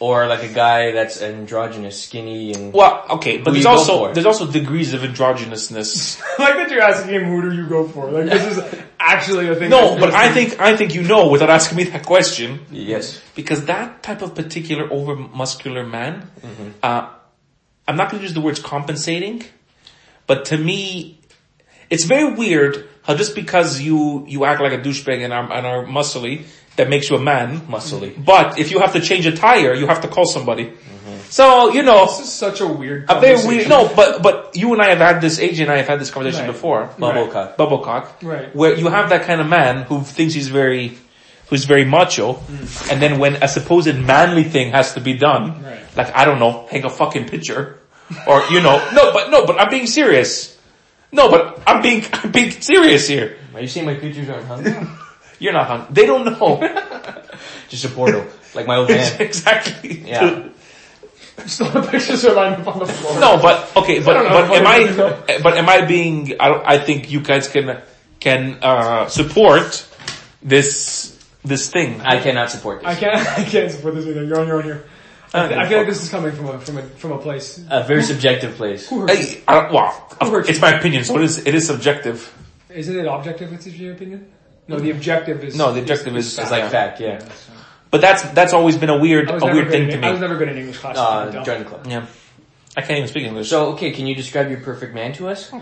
or like a guy that's androgynous, skinny, and Well, okay, but Who there's you go also for? there's also degrees of androgynousness. I like that you're asking him, who do you go for? Like, this is actually a thing. No, that- but I think I think you know without asking me that question. yes, Because that type of particular over muscular man, Mm-hmm. uh, I'm not going to use the words compensating, but to me, it's very weird how just because you, you act like a douchebag and are, and are muscly, that makes you a man. muscly. But if you have to change a tire, you have to call somebody. So, you know, This is such a weird a very conversation. weird, no, but, but you and I have had this, A J and I have had this conversation Right. before. Bubblecock. Bubblecock. Right. Where you have that kind of man who thinks he's very, who's very macho, and then when a supposed manly thing has to be done, Right. like, I don't know, hang a fucking picture, or, you know, no, but, no, but I'm being serious. No, but I'm being, I'm being serious here. Are you saying my pictures aren't hungry? You're not hung. They don't know. Just a portal, like my old man. Exactly. Yeah. So the pictures are lined up on the floor. No, but, okay, but, I don't know but am if I I, but am I being, I, don't- I think you guys can, can, uh, support this, this thing. I cannot support this. I can't, I can't support this either. You're on your own here. I, don't I give feel a like this is coming from a, from a, from a place. A very subjective place. Who hurt you? I, I don't, well, Who hurt it's you? my opinion, so it is, it is subjective. Isn't it objective, it's your opinion? No, the objective is... No, the objective is- It's like fact, yeah. so- But that's, that's always been a weird, I was a never weird good thing in, to I was me. never good in English class. so I Uh, can tell. join the club. Yeah. I can't even speak English. So, okay, can you describe your perfect man to us?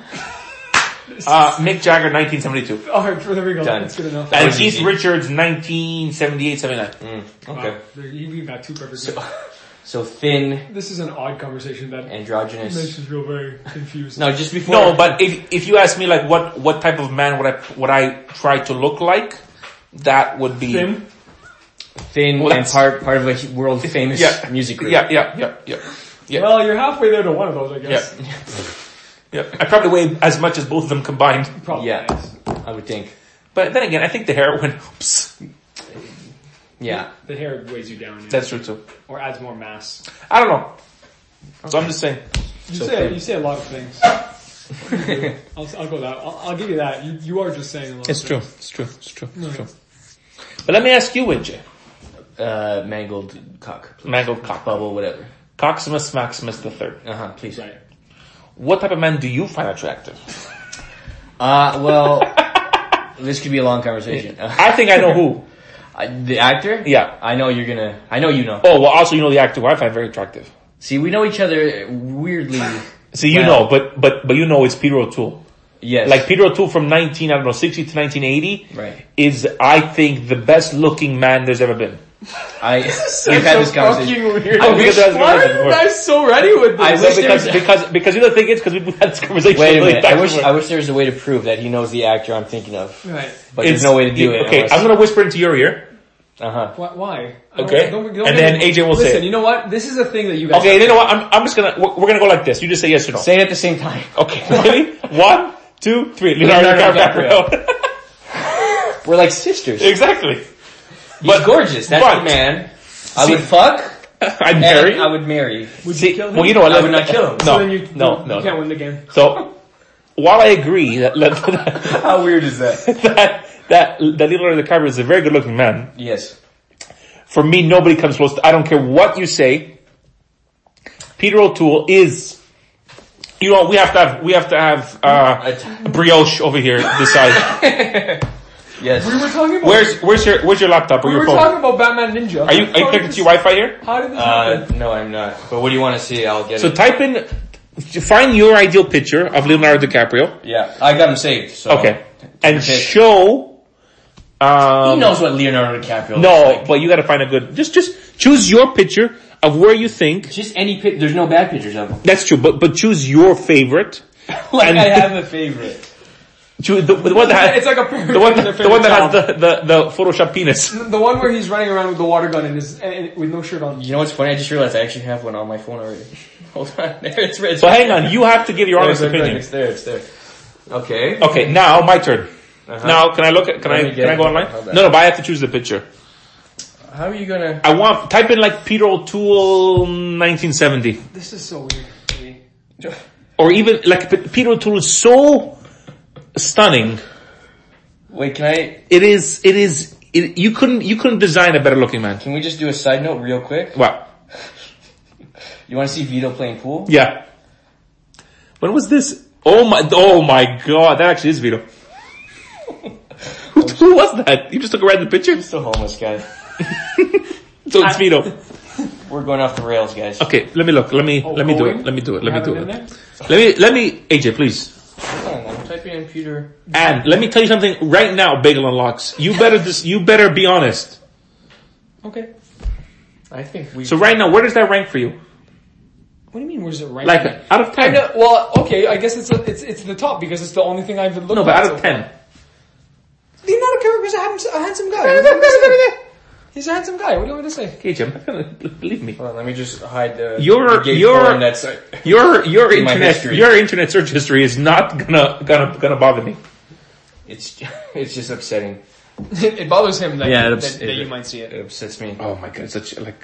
Uh, Mick Jagger, nineteen seventy-two. Alright, there we go. Done. That's good enough. And was Keith easy. Richards, nineteen seventy-eight, seventy-nine. Mm, Wow. okay. There- you- You've got two perfect men. So thin, This is an odd conversation that makes androgynous. us feel very confused. No, just before. No, but if, if you ask me like what, what type of man would I, would I try to look like, that would be... Thin? thin Well, and that's- part part of a world famous Yeah. music group. Yeah, yeah, yeah, yeah. Yeah. Well, you're halfway there to one of those, I guess. Yeah. Yeah. I probably weigh as much as both of them combined. Probably. Yeah. Yes. I would think. But then again, I think the hair went, oops. Yeah. The hair weighs you down. Yeah. That's true too. Or adds more mass. I don't know. So I'm just saying. You So say thin. you say a lot of things. I'll, I'll go that. I'll, I'll give you that. You, you are just saying a lot. It's of true. things. It's true. It's true. It's No. true. But let me ask you, A J. Uh, mangled cock. please. Mangled cock. Bubble, whatever. Coximus Maximus the third. Uh huh, please. Right. What type of man do you find attractive? Uh, well, this could be a long conversation. Uh, I think I know who. I- the actor? Yeah. I know you're gonna, I know you know. Oh, well also you know the actor who I find very attractive. See, we know each other weirdly. See, you well. know, but, but, but you know it's Peter O'Toole. Yes. Like Peter O'Toole from nineteen, I don't know, sixty to nineteen eighty Right. is, I think, the best looking man there's ever been. I, That's we've had so this conversation. fucking weird. I wish- Why are you guys so ready with this? I So wish because, there was- because, because you know the thing is, because we've had this conversation. Wait a really minute. I back wish, and I forth. wish there was a way to prove that he knows the actor I'm thinking of. Right. But It's- there's no way to do it. Okay, I'm gonna whisper into your ear. Uh huh. Why? why? I don't- Okay. don't- don't And make then it- A J will say Listen, it. you know what? This is a thing that you guys. Okay, you know what? I'm, I'm just gonna, we're, we're gonna go like this. You just say yes or no. Say it at the same time. Okay, ready? One, two, three. Leonardo Leonardo DiCaprio. We're like sisters. Exactly. He's gorgeous. That's but- the man. I See- would fuck. I'd And marry. I would marry. Would See, you kill him? well, you know what? I would not kill him. No, So then you, no, you, no. You can't win the game. So, while I agree that, that, How weird is that? that, that, that Leonardo DiCaprio is a very good looking man, Yes. for me, nobody comes close to, I don't care what you say. Peter O'Toole is, you know, we have to have, we have to have, uh, brioche over here this side. Yes. We were talking about. Where's, where's your, where's your laptop or we your were phone? talking about Batman Ninja. Are you, are you connected to your Wi-Fi here? How did this Uh, happen? no, I'm not. But what do you want to see? I'll get So it. type in, find your ideal picture of Leonardo DiCaprio. Yeah, I got him saved. So Okay. And Okay. show, um, He knows what Leonardo DiCaprio no, looks like. but you gotta find a good, just, just choose your picture of where you think, Just any pic. There's no bad pictures of him. that's true, but, but choose your favorite. Like And- I have a favorite. Choose the, the one that has, It's like a parody the one, of their the one that has favorite the, the, the Photoshop penis. The one where he's running around with the water gun and his and, and with no shirt on. You know what's funny? I just realized I actually have one on my phone already. Hold on. There, it's red. So hang on, you have to give your honest There, there, opinion. It's there. It's there. Okay. Okay, now my turn. Uh-huh. Now, can I look at, can Let I, me can get I go it. online? Hold on. No, no, but I have to choose the picture. How are you gonna? I want, type in like Peter O'Toole nineteen seventy. This is so weird to me. Or even, like, P- Peter O'Toole is so stunning. Wait, can I? It is, it is, it, you couldn't, you couldn't design a better looking man. Can we just do a side note real quick? Wow. You want to see Vito playing pool? Yeah. When was this? Oh my, oh my god, that actually is Vito. who, who was that? You just took a random picture? Just a homeless guy. So it's Vito. We're going off the rails, guys. Okay, let me look. Let me, Oh, let me do Owen? it. Let me do it. Let me Have do it in it. there? Let me, let me, A J, please. Hold on, I'm typing in Peter. And let me tell you something right now, Bagel and Locks. You better just, you better be honest. Okay. I think we. So right now, where does that rank for you? What do you mean? Where's it ranked? Like, out of ten? I know, well, okay, I guess it's it's it's the top because it's the only thing I've looked No, at. but out so of ten. far. Leonardo DiCaprio is a handsome, a handsome guy. What do you want me to say? He's a handsome guy. What do you want me to say? A J, I'm not gonna, believe me. Hold on, let me just hide the. Your, the gay your, porn that's. your, your In my internet, history. your internet search history is not gonna, gonna, gonna bother me. It's it's just upsetting. It bothers him that, Yeah, it that, ups- that it- you might see It it. upsets me. Oh my god, it's such like,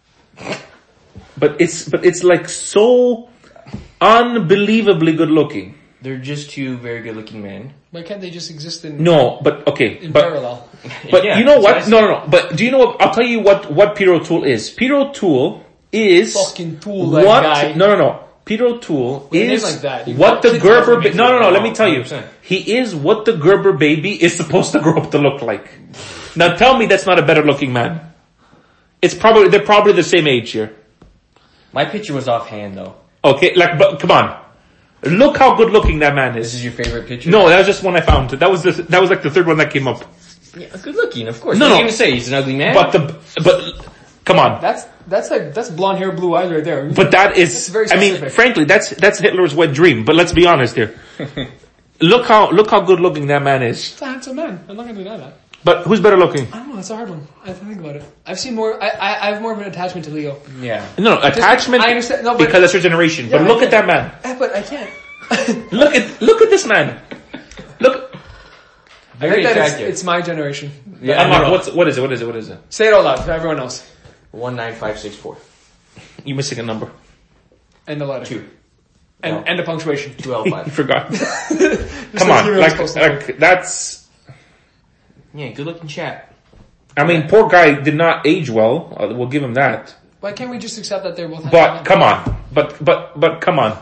but it's, but it's like so unbelievably good looking. They're just two very good-looking men. Why can't they just exist in No, but okay, in but, parallel? but Yeah, you know what? precisely. No, no, no. But do you know what? I'll tell you what, what Peter O'Toole is. Peter O'Toole is Fucking tool, that what? guy. No, no, no. Peter O'Toole With a name is like that, you what can't the kids Gerber. never Ba- make no, no, no. it. Let me tell you. one hundred percent. He is what the Gerber baby is supposed to grow up to look like. Now tell me that's not a better looking man. It's probably they're probably the same age here. My picture was offhand, though. Okay, like, but come on. Look how good looking that man This is. is your favorite picture? No, that was just one I found. That was the, that was like the third one that came up. Yeah, good-looking, of course. No, No, no. no. Even say he's an ugly man. But the, but, come on. That's that's like that's blonde hair, blue eyes right there. But that is, That's very I mean, specific. frankly, that's, that's Hitler's wet dream. But let's be honest here. Look how, look how good looking that man is. It's a handsome man. I'm not gonna deny that. But who's better looking? I don't know. That's a hard one. I have to think about it. I've seen more. I I, I have more of an attachment to Leo. yeah. No, no, attachment I understand- no, but- because that's your generation. Yeah, but I look at get that man. Eh, but I can't. Look at, look at this man. Look. I Very think that it's, attractive. it's my generation. Yeah, Unlock, no. what's, what is it? What is it? What is it? Say it out loud for everyone else. one nine five six four. You're missing a number. And the letter. Two. And, No. and the punctuation. Two L You five. forgot. Just Come like on. you're Like, supposed to know. like, that's, Yeah, good-looking chap. I mean, poor guy did not age well. Uh, We'll give him that. Why can't we just accept that they're both But, handsome come on. But, but, but, come on.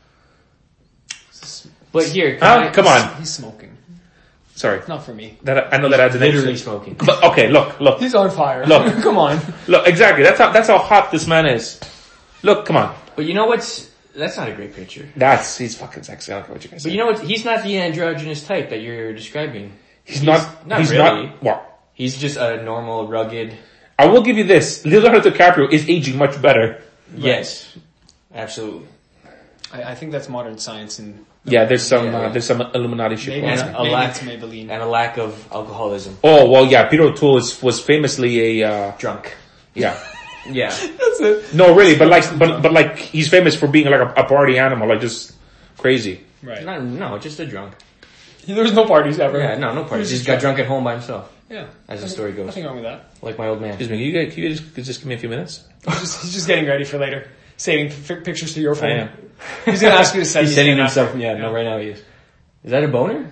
But here, Huh? can I- Come men? on. He's smoking. Sorry. Not for me. That, I know that adds an literally extra. smoking. But, okay, look, look. He's on fire. Look. Come on. Look, exactly. That's how, that's how hot this man is. Look, come on. But you know what's? That's not a great picture. That's, he's fucking sexy. I don't care what you guys say. But you know what? He's not the androgynous type that you're describing. he's not, not he's really. not, what? He's just a normal, rugged. I will give you this. Leonardo DiCaprio is aging much better. Yes, absolutely. I, I think that's modern science and Yeah, there's some, Yeah. uh, there's some Illuminati shit maybe, going it's, on. And a maybe lack- it's Maybelline. And a lack of alcoholism. Oh, well, yeah, Peter O'Toole is, was famously a, uh, Drunk. yeah. Yeah. That's it. No, really, but like, but, but like, he's famous for being like a, a party animal, like just crazy. Right. Not, no, just a drunk. There's no parties ever. Yeah, no, no parties. He's He just got drunk at home by himself. Yeah. As the story goes. Nothing wrong with that. Like my old man. Excuse me, can you, guys- can you just, just give me a few minutes? He's just, he's just getting ready for later. Saving f- pictures to your phone. I am. He's gonna ask you to send He's these sending in himself, after. yeah, no, right now he is. Is that a boner?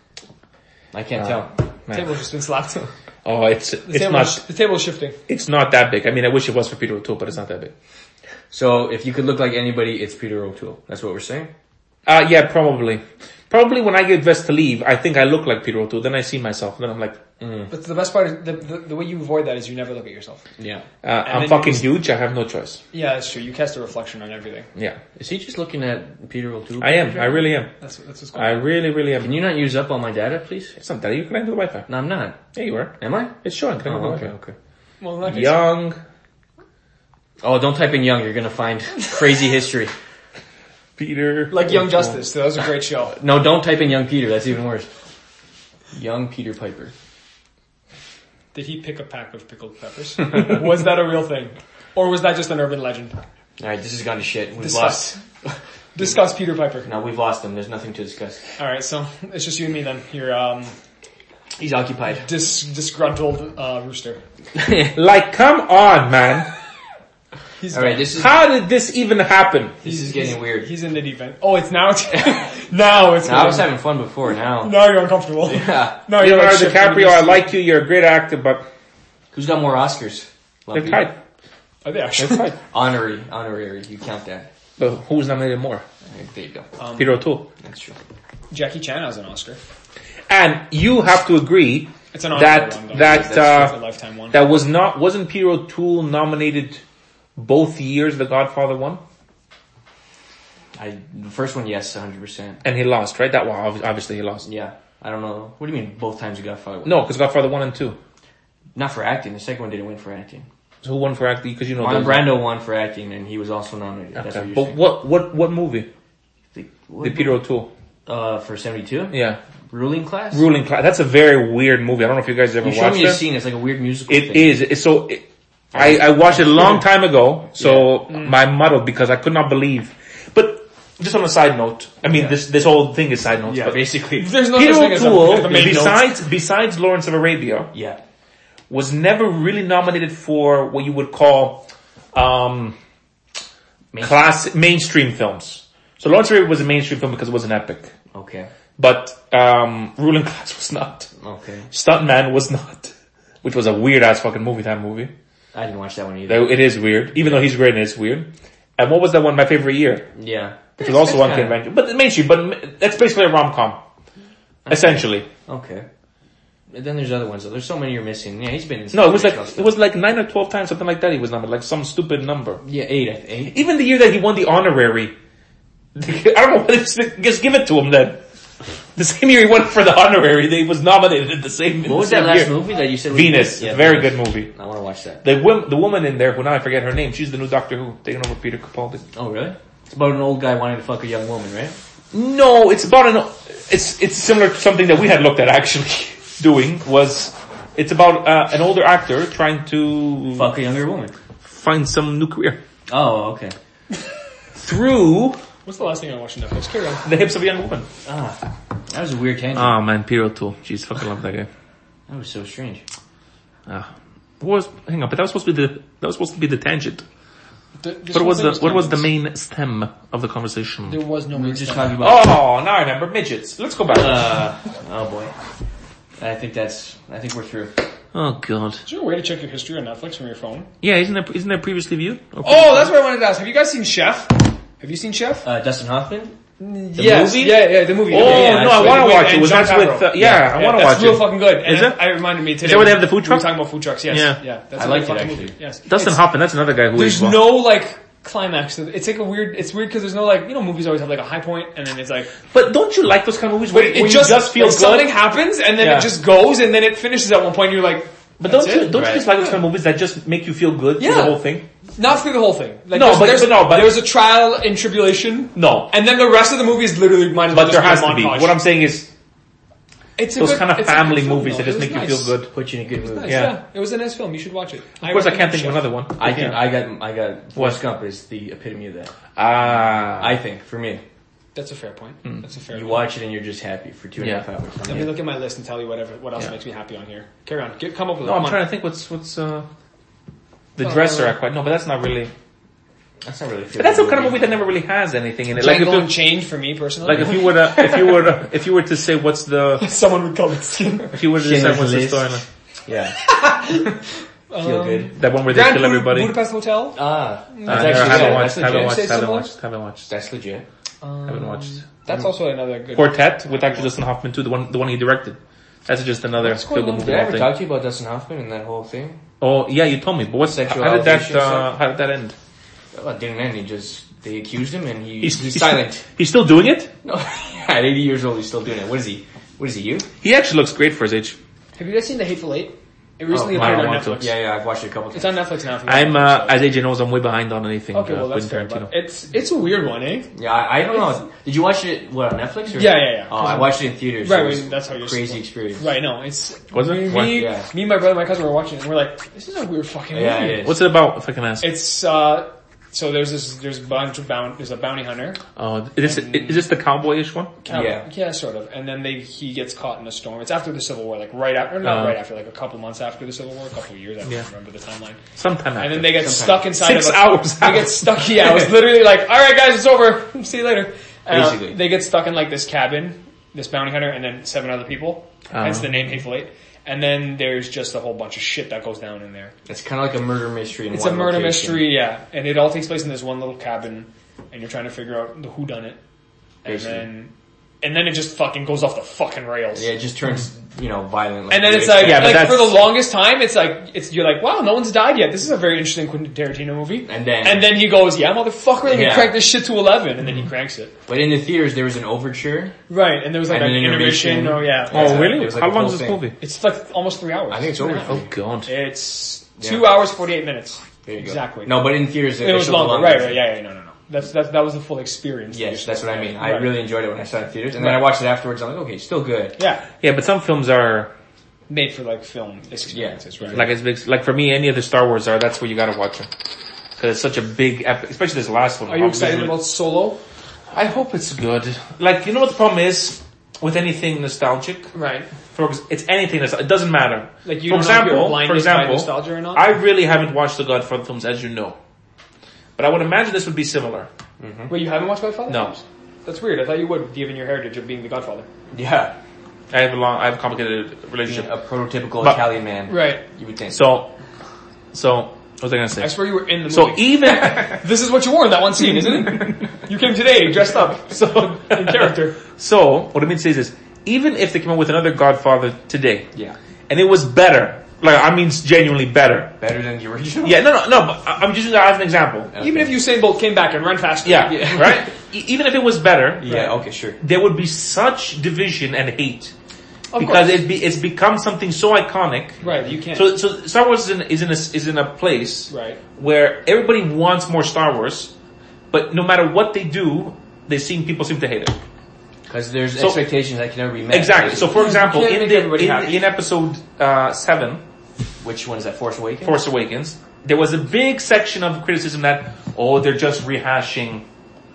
I can't Uh, tell. The table's just been slapped. The Oh, it's, it's table, not, the table's shifting. it's not that big. I mean, I wish it was for Peter O'Toole, but it's not that big. So if you could look like anybody, it's Peter O'Toole. That's what we're saying? Uh, yeah, probably. Probably when I get dressed to leave, I think I look like Peter O'Toole. Then I see myself, and then I'm like, But the best part is the, the the way you avoid that is you never look at yourself. Yeah. uh, And I'm then fucking you just- huge. I have no choice. Yeah, that's true. You cast a reflection on everything. Yeah, Is he just looking at Peter O'Toole? I am. I really am. That's that's what's going I on. really, really am. Can you not use up all my data, please? It's not that. You connect to the Wi-Fi. No, I'm not. Yeah, you are. Am I? It's showing. Connect to Oh, the okay, Wi-Fi. okay. Well, in that case, Young Oh, don't type in young. You're gonna find crazy history. Peter. like Young O'Toole. Justice. That was a great show. No, don't type in young Peter. That's even worse. Young Peter Piper. Did he pick a pack of pickled peppers? Was that a real thing, or was that just an urban legend? All right, this has gone to shit. We've Discuss. lost. Discuss Peter Piper. No, we've lost him. There's nothing to discuss. All right, so it's just you and me then. You're um He's occupied. dis- disgruntled uh, rooster. Like, come on, man. He's All right, this is How did this even happen? this is getting weird. He's in the deep end. Oh, it's now. It's now it's. No, I was getting- having fun before. Now, now you're uncomfortable. yeah. No, you're Leonardo like shifting DiCaprio, your I seat. like you. You're a great actor, but Who's got more Oscars? Love they're you. tied. Are they actually? That's right. Honorary, honorary. You count that. But who was nominated more? There you go. Um, Peter O'Toole. That's true. Jackie Chan has an Oscar. And you have to agree It's an honorary that one, though. that That's a uh, lifetime one. that was not wasn't Peter O'Toole nominated both years The Godfather won, I the first one, yes, one hundred percent. and he lost, right? That well, obvi- obviously he lost. Yeah, I don't know. What do you mean? Both times you got five? No, because Godfather one and two. Not for acting. The second one didn't win for acting. So who won for acting? Because you know Marlon those- Brando won for acting, and he was also nominated. That's what Okay. you're But saying. what what what movie? The, The Peter O'Toole. uh, for seventy-two? Yeah, Ruling Class? Ruling Class. That's a very weird movie. I don't know if you guys ever You showed watched me a it. scene. It's like a weird musical It thing. is. It's so. It, I I watched it a long time ago, so I'm muddled because I could not believe. But just on a side note, I mean Yeah. this this whole thing is side notes. Yeah, but basically. There's no Peter such thing as a, O'Toole, as a main note. besides besides Lawrence of Arabia, Yeah. was never really nominated for what you would call um, Main- class mainstream films. So Lawrence of Arabia was a mainstream film because it was an epic, Okay. but um, Ruling Class was not. Okay. Stuntman was not, which was a weird ass fucking movie. That movie. I didn't watch that one either. It is weird, even though he's great and it's weird. And what was that one? My Favorite Year, Yeah. which was also That's one kinda- convention, but mainstream. But that's basically a rom com, essentially. Okay. And then there's other ones though. There's so many you're missing. Yeah, he's been in No, it was like stuff. it was like nine or twelve times, something like that. He was nominated, like some stupid number. Yeah, eight, I think. Eight. Even the year that he won the honorary, I don't know what it's, just give it to him then. The same year he won for the honorary, they was nominated in the same. What was the that same last year. movie that you said? was Venus, good? Yeah, very Venus. good movie. I want to watch that. The wom- the woman in there, who now I forget her name, she's the new Doctor Who, taking over Peter Capaldi. Oh, really? It's about an old guy wanting to fuck a young woman, right? No, it's about an. It's it's similar to something that we had looked at actually doing. Was it's about uh, an older actor trying to Fuck a younger woman. find some new career Oh, okay. through What's the last thing I watched on Netflix? Carry on. the hips of a young woman. Ah, that was a weird tangent. Oh man, Peter O'Toole. Jeez, fucking love that guy. that was so strange. Ah, what was hang on? But that was supposed to be the that was supposed to be the tangent. The, this What whole was thing the what was the tangents. main stem of the conversation? There was no We were main just stem. talking about. Oh, now I remember midgets. Let's go back. Uh, oh boy. I think that's. I think we're through. Oh god. Is there a way to check your history on Netflix from your phone? Yeah, isn't there isn't there previously viewed? Or Oh, that's what I wanted to ask. Have you guys seen Chef? Have you seen Chef? Uh, Dustin Hoffman. yes. movie? Yeah, yeah, the movie. Oh the movie. yeah, no, I that's want to with- watch it. and Was Jon that with? Favreau. Uh, yeah, I want to that's watch real it. fucking good. And Is it? I reminded me today. that where they have the food truck? We were talking about food trucks. Yes. Yeah. Yeah. That's I a liked good it, fucking actually. movie. Yes. Dustin It's- Hoffman, that's another guy who There's is well. no like climax. to it. It's like a weird. It's weird because there's no like you know movies always have like a high point and then it's like. But don't you like those kind of movies where, But where it just, you just feel like, good? something happens and then Yeah. it just goes and then it finishes at one point. And you're like, But that's don't you it? don't Right. you just like those kind of movies that just make you feel good through Yeah. the whole thing? Not through the whole thing. Like No, there's, but- there's, but no, but- there's a trial and tribulation. No. And then the rest of the movie is literally might as well But just there has be a to be. montage. What I'm saying is It's a those good- kind of it's a good family film, movies though. that just It was make you nice. feel good. Put you in a good mood. Nice, Yeah. yeah. It was a nice film. You should watch it. Of course, I can't think of another one. I can. Yeah. I got. I got. Forrest Gump is the epitome of that. Ah, I think for me, That's a fair point. That's a fair you point. watch it and you're just happy for two and a Yeah. half hours. Let me look at my list and tell you whatever what else Yeah. makes me happy on here. Carry on. Get, come up with no, it. I'm Come trying on. to think what's what's uh the Uh, dresser. I quite no, but that's not really. That's not really. But that's the kind of movie that never really has anything in it. Like if Django you, Unchained for me personally. like if you were to if you were to if you were to say what's the someone with colored skin. if you were to say Schindler's what's the List. story, Yeah. Feel good. that one where they Grand kill Bud- everybody. Budapest Hotel. Ah, I that's never- actually haven't good. watched, That's haven't legit. watched, Say haven't similar? watched, haven't watched, That's legit. haven't watched. That's also another good. Quartet with actually Dustin Hoffman too, the one the one he directed. That's just another What's going feel-good on? movie. Did I ever thing. talk to you about Dustin Hoffman and that whole thing? Oh yeah, you told me. But what's Sexual how did that allegations, uh, stuff? how did that end? Well, it didn't end. He just they accused him and he He's, he's, silent. He's still doing it. No, at eighty years old, he's still doing it. What is he? What is he? You? He actually looks great for his age. Have you guys seen The Hateful Eight? It recently Oh, I appeared don't on want to. Netflix. Yeah, yeah. I've watched it a couple It's times. on Netflix now. if you I'm want uh, to watch as A J knows, I'm way behind on anything. it. Okay, uh, well that's fair. Quentin But Tarantino. it's it's a weird one, eh? Yeah, I, I don't know. Did you watch it? What on Netflix? Or? Yeah, yeah, yeah. Oh, I watched it in theaters. Right, It was right, that's how you're crazy supposed- experience. Right, no, it's Was it? me, What? me, Yeah. me, my brother, my cousin were watching it, and we're like, "This is a weird fucking movie." Yeah, it is. What's it about? If I can ask. It's uh, so there's this there's a bunch of bound there's a bounty hunter. Oh, is this is this the cowboyish one? Kind Yeah. of, yeah, sort of. And then they he gets caught in a storm. It's after the Civil War, like right after, or not Uh, right after, like a couple months after the Civil War, a couple of years. I don't Yeah. remember the timeline. Sometime after. And then they get Sometime. stuck inside Six of a, hours They get stuck. Yeah, it was literally like, all right, guys, it's over. See you later. Uh, Basically. they get stuck in like this cabin, this bounty hunter, and then seven other people. Uh-huh. Hence the name Hateful Eight. And then there's just a whole bunch of shit that goes down in there. It's kind of like a murder mystery in It's one a murder location. mystery, yeah. And it all takes place in this one little cabin, and you're trying to figure out the whodunit. And Basically. then, and then it just fucking goes off the fucking rails. Yeah, it just turns, you know, violent. Like And then it's this. like, Yeah, but like that's- for the longest time, it's like, it's, you're like, wow, no one's died yet. This is a very interesting Quentin Tarantino movie. And then- and then he goes, yeah, motherfucker, let me Yeah. crank this shit to eleven. And then he cranks it. But in the theaters, there was an overture. Right, and there was like And an an intermission. intermission. Oh yeah. Oh, Yeah, really? it was like How a long whole is this thing. movie? It's like almost three hours. I think it's Two and over a half. Oh god. It's Yeah. two hours, forty-eight minutes. There you go. Exactly. No, but in theaters, It was showed the longer, long right, version. right, yeah, yeah, no, no, no. That's, that's, that was the full experience. Yes, that's what I mean. I Right. really enjoyed it when I saw it in theaters, and then Right. I watched it afterwards. I'm like, okay, still good. Yeah. Yeah, but some films are Made for like film experiences, right? like as big. Like for me, any of the Star Wars are. That's where you gotta watch them because it's such a big, epic, especially this last one. Are you excited about Solo? I hope it's good. Like you know what the problem is with anything nostalgic. Right. For ex- it's anything that's it doesn't matter. Like you for don't know if you're example, blinded for by example, nostalgia or not? I really haven't watched the Godfather films, as you know, but I would imagine this would be similar. Wait, you haven't watched Godfather? No. films? That's weird. I thought you would, given your heritage of being the Godfather. Yeah. I have a long, I have a complicated Being relationship. a prototypical But- Italian man. Right. You would think. So, so what was I gonna say? I swear you were in the movie. So even This is what you wore in that one scene, isn't it? You came today dressed up, so in character. so what I mean to say is this: even if they came out with another Godfather today, Yeah. and it was better, like I mean genuinely better. Better than the original? Yeah, no, no, no. But I- I'm just using that as an example. Okay. Even if Usain Bolt came back and ran faster. Yeah, Yeah. right. E- even if it was better, Yeah, okay, sure. there would be such division and hate Of because course. it be, it's become something so iconic. Right, you can't. So, so Star Wars is in, is in a is in a place Right. where everybody wants more Star Wars, but no matter what they do, they seem people seem to hate it. Because there's So- expectations that can never be met. Exactly. So, for example, can't in make the everybody in, happy. in episode uh, seven, Which one is that? Force Awakens? Force Awakens, there was a big section of criticism that oh they're just rehashing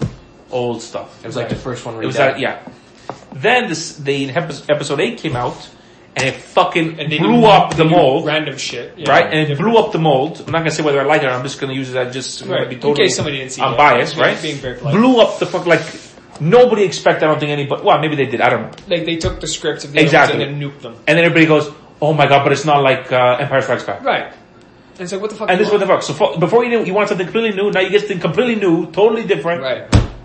old stuff. It was like the first one. It was redone. that yeah. Then this the epi- episode eight came out, and it fucking and they blew do- up the they do mold. Random shit. Yeah. Right, and it blew up the mold. I'm not gonna say whether I like it or not, I'm just gonna use it as just I'm gonna Right. be In totally case somebody didn't see I'm it. biased, Being- right? being very polite. Blew up the fuck like nobody expected. I don't think anybody. Well, maybe they did. I don't know. Like they took the scripts of the Exactly. other ones and then nuked them. And then everybody goes, "Oh my god!" But it's not like uh, Empire Strikes Back. Right. And it's like, what the fuck? And you this is what want? the fuck. So for, before you knew, you want something completely new. Now you get something completely new, totally different. Right.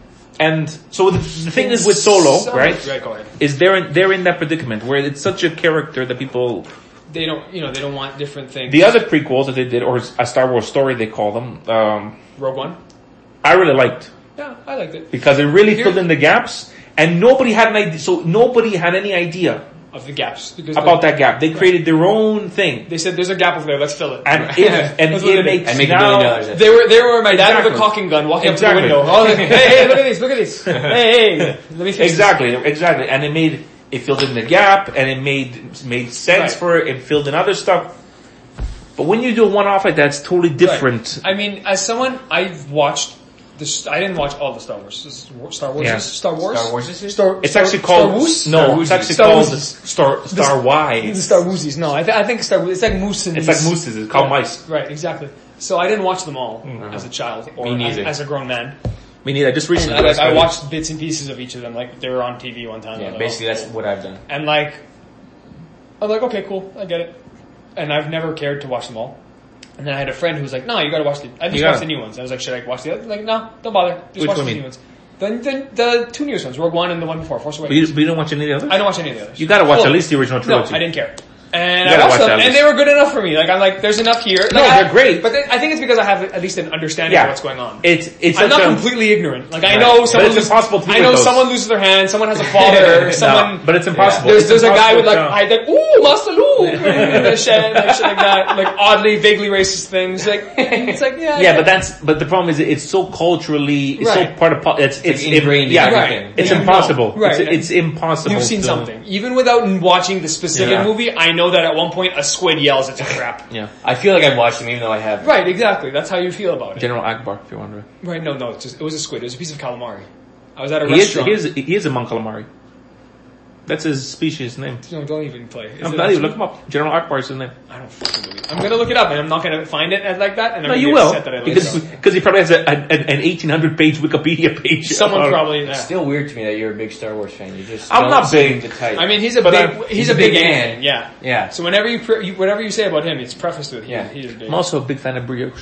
And so the, the thing is with Solo, So- right? Right, go ahead. Is they're in, they're in that predicament where it's such a character that people. They don't, you know, they don't want different things. The other prequels that they did, or a Star Wars story they call them, um, Rogue One? I really liked Yeah, I liked it. because it really Here- filled in the gaps, and nobody had an idea. So nobody had any idea Of the gaps. Because about they, that gap. They created their own thing, They said, there's a gap over there, let's fill it. and if, and That's what it they did. makes And make a now, billion dollars. They were, they were my dad with a Exactly. caulking gun walking Exactly. up to the window. Oh, like, hey, hey, look at this, look at this. Hey, hey, let me fix this. Exactly, exactly, and it made it filled in the gap, and it made made sense Right. for it. It filled in other stuff. But when you do a one-off like that, it's totally different. I mean, as someone, I've watched this, I didn't watch all the Star Wars. This is Star Wars? Yeah. Star Wars? Star Wars is it? Star, It's Star, actually Star called Wars? no. Star It's actually Star called Wars. Star Star The Y. Star Woosies. No, I, th- I think Star Wars, it's like moose and It's like mooses. It's called Yeah. mice. Right, exactly. So I didn't watch them all Mm-hmm. as a child or Me as, neither. as a grown man. Me neither. I just recently. I, like, I started- watched bits and pieces of each of them, like they were on T V one time. I Yeah, was like, basically oh, that's cool. what I've done. And like, I was like, okay, cool, I get it. And I've never cared to watch them all. And then I had a friend who was like, no, you gotta watch the, I just You watched gotta. the new ones. I was like, should I watch the other? Like, no, don't bother. Just Which watch one the you new mean? ones. The, the, the two newest ones, Rogue One and the one before, Force But you, Awakens. but you didn't watch any of the others. I don't watch any of the others. You gotta watch Well, at least the original No, trilogy. I didn't care. And You I gotta watched watch them, that and list. they were good enough for me. Like, I'm like, there's enough here. Like, No, I- they're great. But then, I think it's because I have at least an understanding Yeah. of what's going on. It's it's I'm such not a- completely ignorant. Like I Right. know But someone. it's loses- impossible to be I know with those. someone loses their hand. Someone has a father. No, someone. but it's impossible. There's It's there's a guy with like impossible to- I like ooh Master Luke and the shed, like shit like that, like oddly vaguely racist things. Like it's like yeah Yeah, but that's but the problem is it's so culturally it's Right. so part of po- it's it's like ingrained in yeah everything. Right. it's You know. impossible Right. it's, it's impossible You've seen to- something. Even without watching the specific Yeah. movie, I know that at one point a squid yells it's a crap. yeah. I feel like I've watched them even though I haven't. Right, exactly. That's how you feel about it. General Akbar, if you're wondering. Right, no, no, it's just, it was a squid. It was a piece of calamari. I was at a He is, restaurant. he is he is a Mon Calamari. That's his species name. No, don't even play. Is I'm it telling you, actually- look him up. General Akbar is his name. I don't fucking believe it. I'm gonna look it up, and I'm not gonna find it as like that. And I'm No, gonna you be will. upset that I looked Because it up. because he probably has a, an, an eighteen hundred page Wikipedia page. Someone Uh, probably. It's Yeah. still weird to me that you're a big Star Wars fan. You just I'm don't not seem big. to type. I mean, he's a But big. I'm- he's, he's a a big, big man. man. Yeah. yeah. So whenever you, pre- you whatever you say about him, it's prefaced with Yeah. he, he is big. I'm also a big fan of brioche.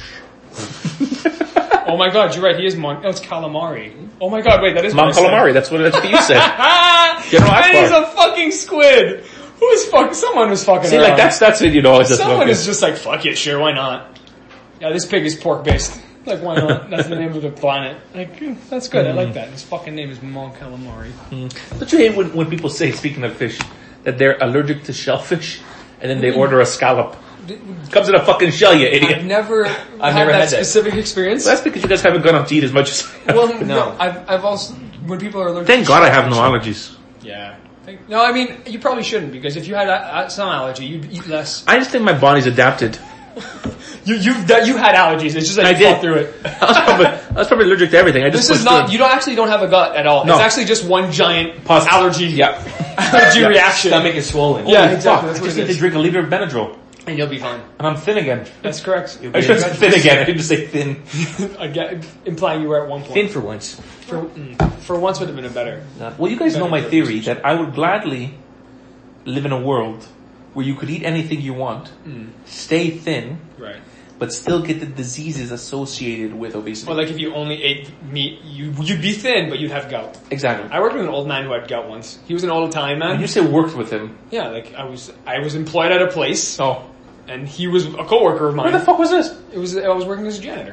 Oh my god, you're right. He is mon. Oh, it's calamari. Oh my god, wait, that is Mom what I said. calamari. That's what that's what you said. Ah, General and Akbar. he's a fucking squid. Who is fuck? Someone was fucking. See, around. like that's that's it. You know, it's just Someone okay. is just like, fuck it, sure, why not? Yeah, this pig is pork based. Like, why not? That's the name of the planet. Like, mm, that's good. I like that. His fucking name is Mon Calamari. Don't you hate when, when people say, speaking of fish, that they're allergic to shellfish, and then they order a scallop? Comes in a fucking shell, you I've idiot. never, I've had never that had that. specific experience. That's because you guys haven't gone out to eat as much as I have. well, no. No. I've, I've also when people are allergic. Thank to God I have no shellfish- allergies. Yeah. Thank- No, I mean you probably shouldn't because if you had uh, some allergy, you'd eat less. I just think my body's adapted. You you that you had allergies. It's just like I you did. fought through it. I was probably, I was probably allergic to everything. I just This is pushed not. through You don't actually don't have a gut at all. No. It's actually just one giant Pus. allergy. Yeah. allergy reaction. Stomach is swollen. Yeah, Holy exactly. fuck, That's I what just it need to is. drink a liter of Benadryl. And you'll be fine. And I'm thin again. That's correct. I should say thin again. I didn't say thin. Again, implying you were at one point. Thin for once. For, mm, for once would have been a better. Well, you guys know my Better theory that I would gladly live in a world where you could eat anything you want, stay thin, Right. but still get the diseases associated with obesity. Well, like if you only ate meat, you, you'd be thin, but you'd have gout. exactly. I worked with an old man who had gout once. He was an old Italian man. When you say worked with him, Yeah, like I was, I was employed at a place, oh, and he was a coworker of mine. where the fuck was this? It was, I was working as a janitor.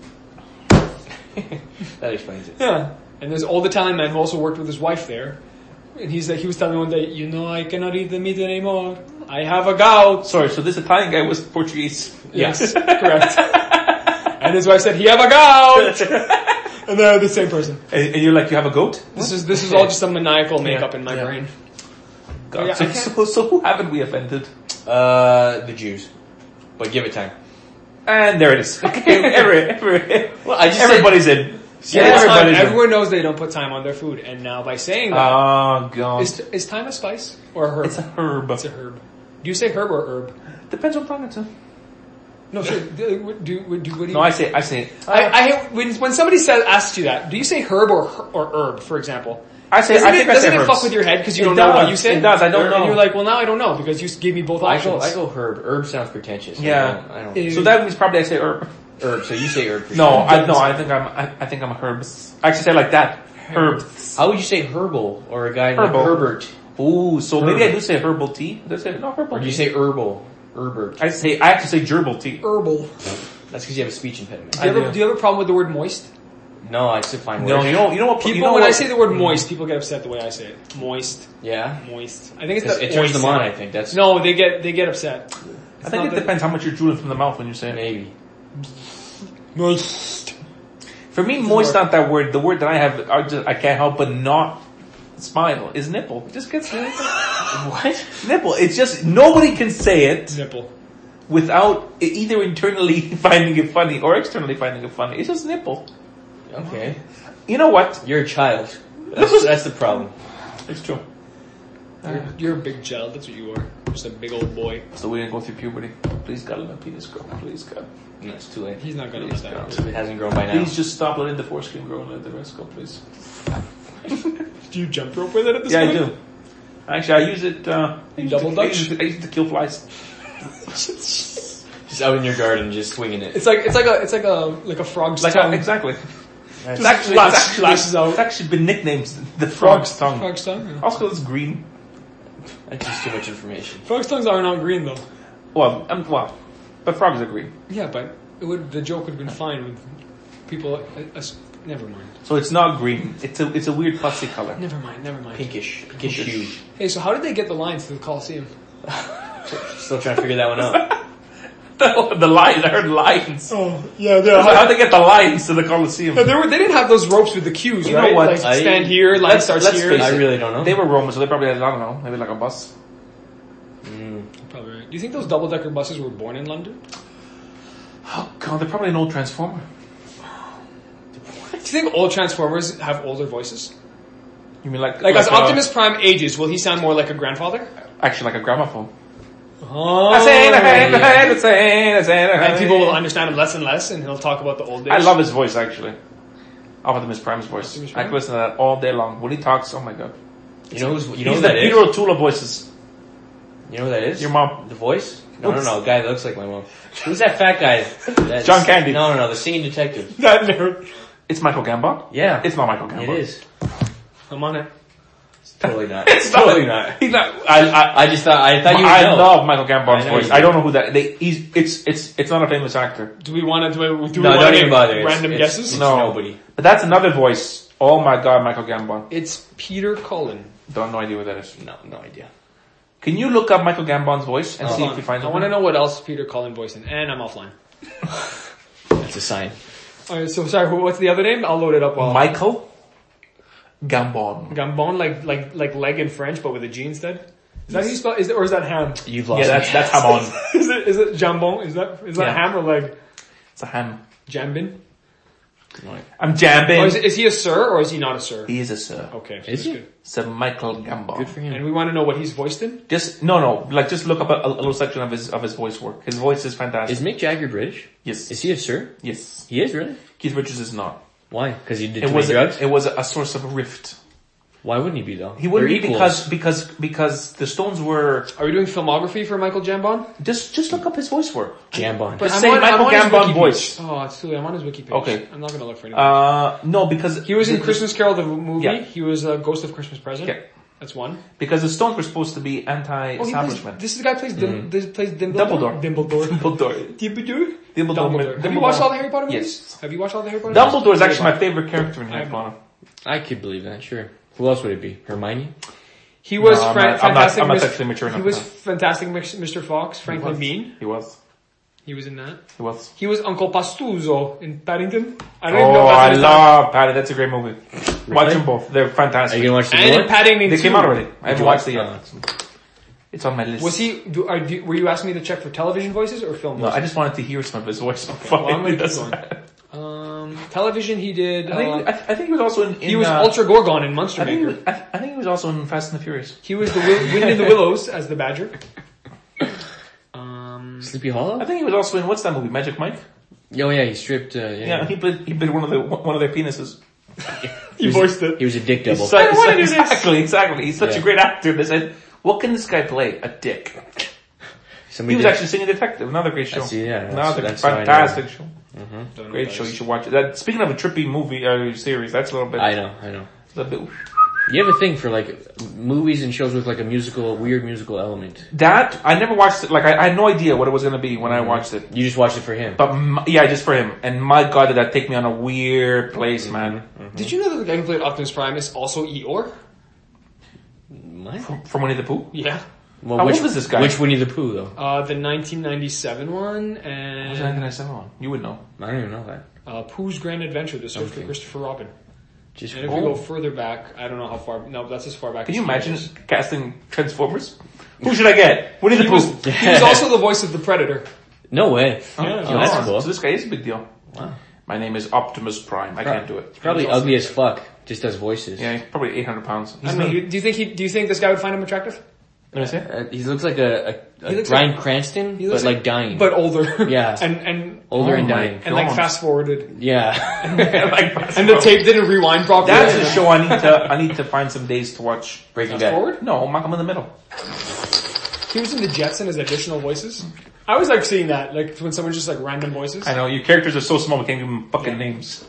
That explains it. Yeah. And this old Italian man who also worked with his wife there. And he's like, he was telling me one day, you know, I cannot eat the meat anymore. I have a gout. Sorry, so this Italian guy was Portuguese. Yes, correct. And his wife said, he have a gout. And they're the same person. And, and you're like, you have a goat? This is this is all just some maniacal makeup Yeah, in my yeah. brain. God. Yeah, so, I can't- so, so who haven't we offended? Uh, the Jews. But give it time. And there it is. every, every, Well, I just everybody's in. Yeah, everybody's time, in. everyone knows they don't put thyme on their food, and now by saying that, Oh, God. is is thyme a spice or a herb? It's a herb. It's a herb. Do you say herb or herb? Depends what I'm talking to. No, sure. Do, do, do, do, what do you? No, I say, I say, I, I hate when when somebody says asks you that. Do you say herb or her- or herb, for example? I say, Doesn't I it, think I doesn't say it herbs. fuck with your head because you It don't know what does. you say? It does, I don't Or- know. And you're like, well, now I don't know because you gave me both I options. go, I go herb. Herb sounds pretentious. Yeah. I don't, I don't Ew. So that means probably I say herb. herb. So you say herb. For No, sure. I no, I think I'm I, I think I'm a herbs. I actually say it like that. Herbs. How would you say herbal or a guy named Herbal. Herbert? Ooh, so maybe I Herb. do say herbal tea. Do I say no herbal Or do you tea? say herbal? Herbert. I say I actually say gerbil tea. herbal. That's because you have a speech impediment. Do you, I have a, do. do you have a problem with the word moist? No, I still find No, words. you know you know what People, you know when what, I say the word moist, people get upset the way I say it. Moist, Yeah? moist. I think it's Because the it turns them moist on, sound. I think. That's No, they get they get upset. I think it depends how much you're drooling from the mouth when you say it. maybe. Moist. For me, moist not that word. The word that I have, I, just, I can't help but not smile is nipple. It just gets what nipple. It's just nobody can say it Nipple. without either internally finding it funny or externally finding it funny. It's just nipple. Okay. You know what? You're a child. That's, that's the problem. It's true. You're, you're a big child. That's what you are. Just a big old boy. So we're gonna go through puberty. Please God, let my penis grow. Please God. No, it's too late. He's not gonna Please, understand. If it hasn't grown by now. Please just stop letting the foreskin grow and let the rest go, please. Do you jump rope with it at this Yeah, I point? do. Actually, I use it. Uh, I use Double it to, I dutch? use it, I use it to kill flies. Just out in your garden, just swinging it. It's like it's like a it's like a like a frog's Like tongue. uh, exactly. That's- It's actually, flash- it's actually, flashes out. it's actually been nicknamed the frog's tongue. Frog's tongue. Yeah. Also, it's green. That's just too much information. Frog's tongues are not green though. Well, um, well, but frogs are green. Yeah, but it would the joke would have been fine with people. Uh, uh, never mind. So it's not green. It's a it's a weird pussy color. Never mind. Never mind. Pinkish. Pinkish hue. Hey, so how did they get the lines to the Coliseum? Still trying to figure that one out. the lions. I heard lions. Oh yeah, How'd they get the lions to the Coliseum? No, they were. They didn't have those ropes with the cues, You know right? what? Like I- stand here, line let's- starts let's here. face I it. really don't know. They were Romans, so they probably had, I don't know, maybe like a bus. Mm. Probably right. Do you think those double decker buses were born in London? Oh god, they're probably an old transformer. Do you think old Transformers have older voices? You mean like Like, as uh, Optimus Prime ages, will he sound more like a grandfather? Actually, like a gramophone. Oh, I say, I say, I say, I say, and people will understand him less and less, and he'll talk about the old days. I love his voice, actually. Optimus Prime's voice. Optimus I Prime? can listen to that all day long. When he talks, oh my god. You know who's, you know He's who the that Peter is? O'Toole of voices. You know who that is? Your mom. The voice? No, no, no. Guy that looks like my mom. Who's that fat guy? That's, John Candy. No, no, no. The singing detective. That nerd. It's Michael Gambon? Yeah. It's not Michael Gambon. It is. I'm on it. Totally not. It's totally not. He's not. I, I, I just thought, I thought you would I know. love Michael Gambon's I know voice. you I do. don't know who that. They, he's. It's. It's. It's not a famous actor. Do we want to do, we, do No, we don't want even to bother. It's- random it's- guesses? it's No. nobody. But that's another voice. Oh my god, Michael Gambon. It's Peter Cullen. Don't no idea what that is. No, no idea. Can you look up Michael Gambon's voice and Oh. see if you find I it? want to know what else Peter Cullen voiced in, and I'm offline. That's a sign. Alright, so sorry, who- what's the other name? I'll load it up while... Michael Gambon. Gambon, like, like, like leg in French, but with a G instead? Is that how you spell, is it, or is that ham? You've Yeah, lost that's me. that's Hamon. Is it, is it jambon? Is that, is that Yeah. ham or leg? It's a ham. Jambin? I'm jamming. Or is, is he a sir, or is he not a sir? He is a sir. Okay. Is that's he? good. Sir Michael Gambon. Good for him. And we want to know what he's voiced in? Just no, no. Like just look up a, a little section of his of his voice work. His voice is fantastic. Is Mick Jagger British? yes, Is he a sir? yes. He is, really? Keith Richards is not. Why? Because he did It too many was drugs? it was a source of rift. Why wouldn't he be, though? He wouldn't They're be equals. because because because the Stones were Are we doing filmography for Michael Jambon? just just look up his voice work. Jambon. Just I'm say on- I'm Michael on his Gambon wiki voice. page. Oh, it's too late. I'm on his wiki page. Okay. I'm not going to look for anything. Uh, no, because he was in the- Christmas Carol, the movie. Yeah. He was a Ghost of Christmas Present. Yeah. That's one. because the Stones were supposed to be Oh, he plays, anti-establishment. this is the guy who plays, Dim, this plays Dimbledore. Dumbledore. Dimbledore. Dumbledore. Dimbledore. Dumbledore. Dumbledore. Have you watched all the Harry Potter movies? Yes. Have you watched all the Harry Potter movies? Dumbledore is actually my favorite character in Harry I- Potter. I could believe that, sure. Who else would it be? Hermione? He was No, I'm Fran- not- I'm not- fantastic. I'm not Mis- sexually mature he enough was for that. fantastic, Mis- Mister Fox. Franklin was. Bean. He was. He was in that. He was. He was Uncle Pastuzo in Paddington. I don't even know Oh, if that's I in his love Patty. That's a great movie. Watch them both. They're Are fantastic. you gonna watch the And new in one? Paddington They two. came out already. I Did haven't you watched watch it the- yet. It's on my list. Was he? Do, are, do, were you asking me to check for television voices or film No, voices? I just wanted to hear some of his voice. Well, I'm gonna It keep doesn't going. matter. Um, television, he did. I think, uh, I, I think he was also in. in he was uh, Ultra Gorgon in Monster I think, he Maker. was, I, I think he was also in Fast and the Furious. He was the wi- Wind in the Willows as the Badger. Um, Sleepy Hollow? I think he was also in what's that movie? Magic Mike. Oh yeah, he stripped, uh, yeah. Yeah, he played he played one of the one of their penises. he voiced it. He was a dick double. So- I wanna do this. exactly, exactly. He's such Yeah. a great actor. They said, "What can this guy play? A dick." Somebody He was did- actually Singing Detective. Another great show. see, yeah, that's- another that's how I know. fantastic show. Don't know Great what show. that You is. should watch it. That, speaking of a trippy movie uh, series, that's a little bit. I know, I know. A little bit. You have a thing for like movies and shows with like a musical, weird musical element. That I never watched it. Like I, I had no idea what it was going to be when I watched it. You just watched it for him. But m- yeah, just for him. And my God, did that take me on a weird place, man. Did you know that the guy who played Optimus Prime is also Eeyore? What? From Winnie the Pooh. Yeah. Well, How which, old is this guy? Which Winnie the Pooh though? Uh, the nineteen ninety-seven one and What's nineteen ninety-seven one? You would know. I don't even know that. uh, Pooh's Grand Adventure, the search for Okay. Christopher Robin. Just And if Oh. you go further back, I don't know how far. No, that's as far back. Can as you he imagine goes. casting Transformers? Who should I get? Winnie the He Pooh. was, he was also the voice of the Predator. no way. Yeah, Oh, that's Oh, cool. So this guy is a big deal. Wow. My name is Optimus Prime. I can't do it. Probably He's also- ugly as fuck. Just does voices. Yeah, he's probably eight hundred pounds. I He's don't know. me. Do you think he? Do you think this guy would find him attractive? Let me see. Uh, he looks like a, a, a He looks Bryan like- Cranston, He but looks like, dying. but older. Yeah. and and Older Oh and my dying. and like God. fast forwarded. Yeah. Like, And the tape didn't rewind properly. that's a show I need to. I need to find some days to watch. Breaking Fast Bad. forward. No, Malcolm in the Middle. He was in the Jetson as additional voices. I was like seeing that, like when someone's just like random voices. I know your characters are so small we can't give them fucking Yeah. names.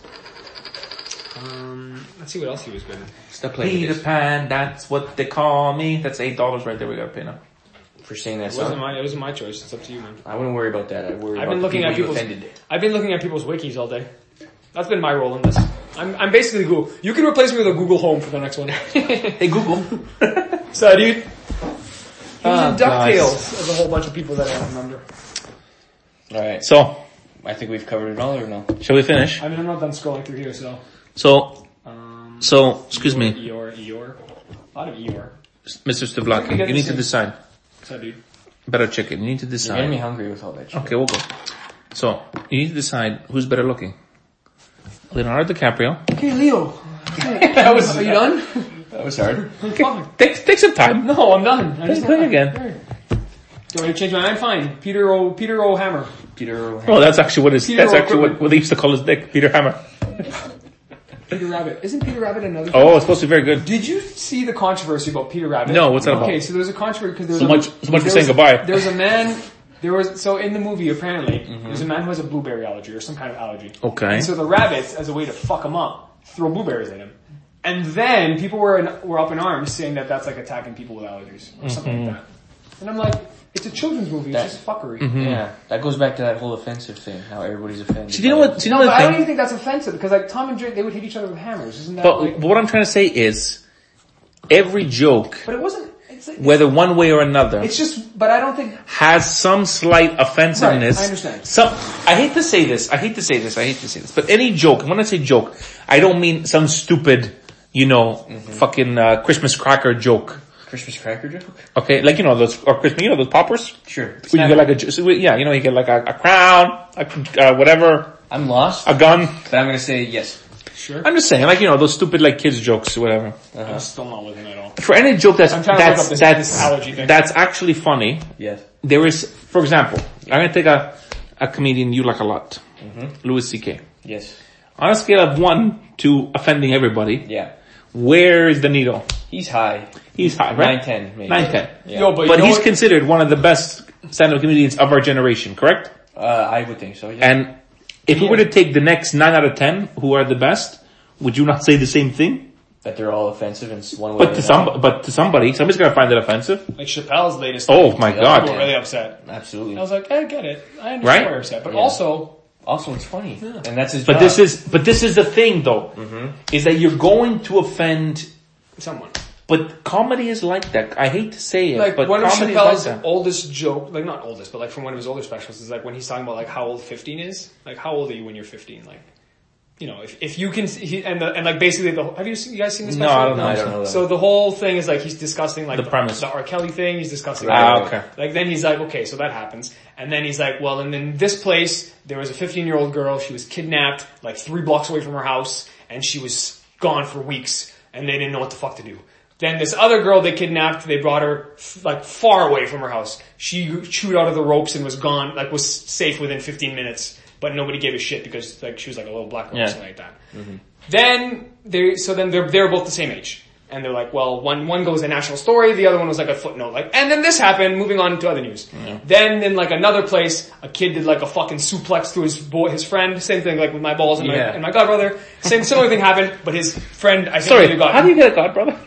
Um, let's see what else he was good in. Stop playing with Peter this. Pan, that's what they call me. That's eight dollars right there. We gotta pay now. For saying that It wasn't song. my, it wasn't my choice. It's up to you, man. I wouldn't worry about that. I worry I've about been the looking at people you people's. offended. I've been looking at people's wikis all day. That's been my role in this. I'm, I'm basically Google. You can replace me with a Google Home for the next one. Hey Google. So, dude. He was Oh, in DuckTales. There's a whole bunch of people that I don't remember. Alright. So, I think we've covered it all or no? shall we finish? I mean, I'm not done scrolling through here, so. So, Um, so excuse me, Eeyore, Eeyore. A lot of Eeyore. Mister We Stavlaki, get you the need to same- decide. So, dude. Better chicken. You need to You're getting me decide. hungry with all that shit. Okay, we'll go. So, you need to decide who's better looking. Leonardo DiCaprio. Okay, Leo. That was, are you done? That was hard. Fuck. Take, take some time. No, I'm done. I just Play don't- again. Do you want me to change my mind? Fine. Peter O. Peter O. Hammer. Peter. Oh, that's actually what is, Peter that's actually O'Quibble. what, what they used to call his dick, Peter Hammer. Peter Rabbit. Isn't Peter Rabbit another? Oh, it's supposed to be very good. Did you see the controversy about Peter Rabbit? No, what's that about? Okay, so there was a controversy because there was So a, much- so much for there saying was- goodbye. There was a man. There was so in the movie apparently Mm-hmm. there's a man who has a blueberry allergy or some kind of allergy. Okay. And so the rabbits, as a way to fuck him up, throw blueberries at him. And then people were in, were up in arms saying that that's like attacking people with allergies or something Mm-hmm. like that. And I'm like, it's a children's movie. That- It's just fuckery. Yeah, that goes back to that whole offensive thing. How everybody's offended. Do you know by what, it. do you know No, the but I don't thing? even think that's offensive because like Tom and Jerry, they would hit each other with hammers. Isn't that But like? what I'm trying to say is, every joke, But it wasn't. It's, it's, whether one way or another, it's just. But I don't think. has some slight offensiveness. Right, I understand. Some, I hate to say this, I hate to say this, I hate to say this, but any joke, when I say joke, I don't mean some stupid, you know, Mm-hmm. fucking, uh, Christmas cracker joke. Christmas cracker joke? Okay, like, you know, those, or Christmas, you know, those poppers? Sure. Where you get like a, ju- so, yeah, you know, you get like a, a crown, a, uh, whatever, I'm lost, a gun. but I'm gonna say yes. Sure. I'm just saying, like, you know, those stupid like kids jokes or whatever. I'm still not with him at all. For any joke that's, I'm trying to look that's, up this- that's, this allergy thing. that's actually funny, Yes. there is, for example, I'm gonna take a, a comedian you like a lot, Mm-hmm. Louis C K. Yes. On a scale of one to offending everybody, Yeah. where is the needle? He's high. He's high, right? Nine ten, maybe. Nine ten. Yeah. Yo, but, But you know he's what- considered one of the best stand-up comedians of our generation, correct? Uh, I would think so. Yeah. And if we were to take the next nine out of ten, who are the best, would you not say the same thing? that they're all offensive in one way. But to some, but to somebody, somebody's gonna find it offensive. like Chappelle's latest. Oh my People god. were really upset. Absolutely. I was like, I get it. I understand Right? why you're upset, but Yeah. also, Also, it's funny, and that's his But job. this is, but this is the thing though, Mm-hmm. is that you're going to offend, someone. but comedy is like that. I hate to say it, Like but one of comedy is like Chappelle's that. oldest joke, like not oldest, but like from one of his older specials is like when he's talking about like how old fifteen is. Like how old are you when you're fifteen? Like, you know, if if you can, he, and the, and like basically the have you, seen, you guys seen this No, special? I don't know. I don't know that. So the whole thing is like he's discussing like The premise. the R. Kelly thing. He's discussing. Ah, like, okay. Like then he's like, okay, so that happens, and then he's like, well, and in this place there was a fifteen year old girl. She was kidnapped like three blocks away from her house, and she was gone for weeks, and they didn't know what the fuck to do. Then this other girl they kidnapped, they brought her f- like far away from her house. She chewed out of the ropes and was gone, like was safe within fifteen minutes, but nobody gave a shit because like she was like a little black girl or Yeah. something like that. Then they, so then they're, they're both the same age. And they're like, well, one, one goes a national story, the other one was like a footnote, like, and then this happened, moving on to other news. Then in like another place, a kid did like a fucking suplex to his boy, his friend, same thing like with my balls and my, Yeah. and my godbrother. Same, similar thing happened, but his friend, I think Sorry, really got how do you get a god brother?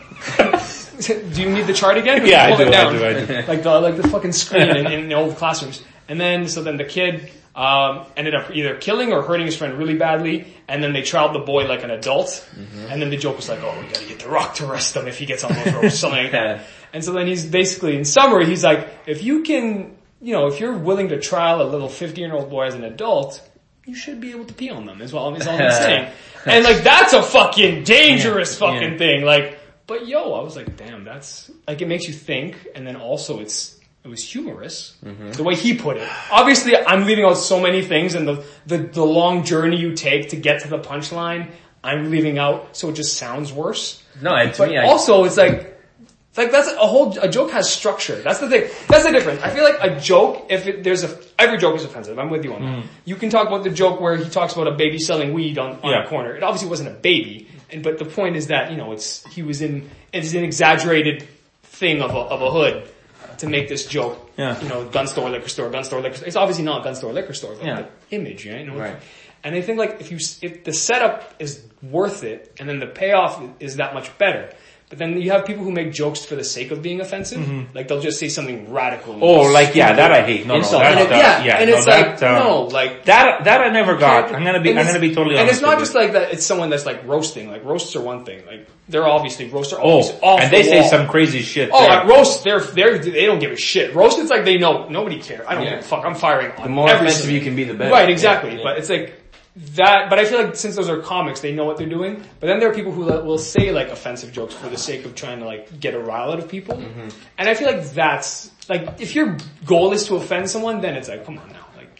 do you need the chart again? Yeah, I Hold do, it I down. do, I do. Like the like the fucking screen in, in the old classrooms. And then so then the kid um, ended up either killing or hurting his friend really badly. And then they trialed the boy like an adult. Mm-hmm. And then the joke was like, oh, we gotta get the Rock to arrest him if he gets on those ropes, something like that. And so then he's basically, in summary, he's like, if you can, you know, if you're willing to trial a little fifteen year old boy as an adult, you should be able to pee on them. Is all, is all I'm saying. And like that's a fucking dangerous Yeah, fucking yeah. thing. Like. But yo, I was like, damn, that's, like it makes you think, and then also it's, it was humorous, the way he put it. Obviously, I'm leaving out so many things, and the, the, the long journey you take to get to the punchline, I'm leaving out, so it just sounds worse. No, and to But me, I, also, it's like, it's like that's a whole, a joke has structure. That's the thing. That's the difference. I feel like a joke, if it, there's a, every joke is offensive. I'm with you on that. You can talk about the joke where he talks about a baby selling weed on, on Yeah. a corner. It obviously wasn't a baby. And, but the point is that, you know, it's, he was in, it's an exaggerated thing of a, of a hood to make this joke. Yeah. You know, gun store, liquor store, gun store, liquor store. It's obviously not gun store, liquor store, but Yeah. the image, right? You know, Right. And I think like if you, if the setup is worth it and then the payoff is that much better. But then you have people who make jokes for the sake of being offensive. Like they'll just say something radical. Oh, like, yeah, that I hate. No, no, Insult. that, And it- that- yeah, and no, it's that, like, uh, no, like, That, that I never got. I'm gonna be, and I'm it's- gonna be totally and honest it's not with just you. like that, it's someone that's like roasting. Like roasts are one thing. Like they're obviously, roasts are Oh, always off and the they say wall. some crazy shit. Oh, there. like roast, they're, they're, they don't give a shit. Roast, it's like they know, nobody cares. I don't Yeah. give a fuck, I'm firing on the more every offensive single- you can be, the better. Right, exactly. Yeah, yeah. But it's like that, but I feel like since those are comics, they know what they're doing. But then there are people who like, will say like offensive jokes for the sake of trying to like get a rile out of people. Mm-hmm. And I feel like that's, like, if your goal is to offend someone, then it's like, come on now. Like,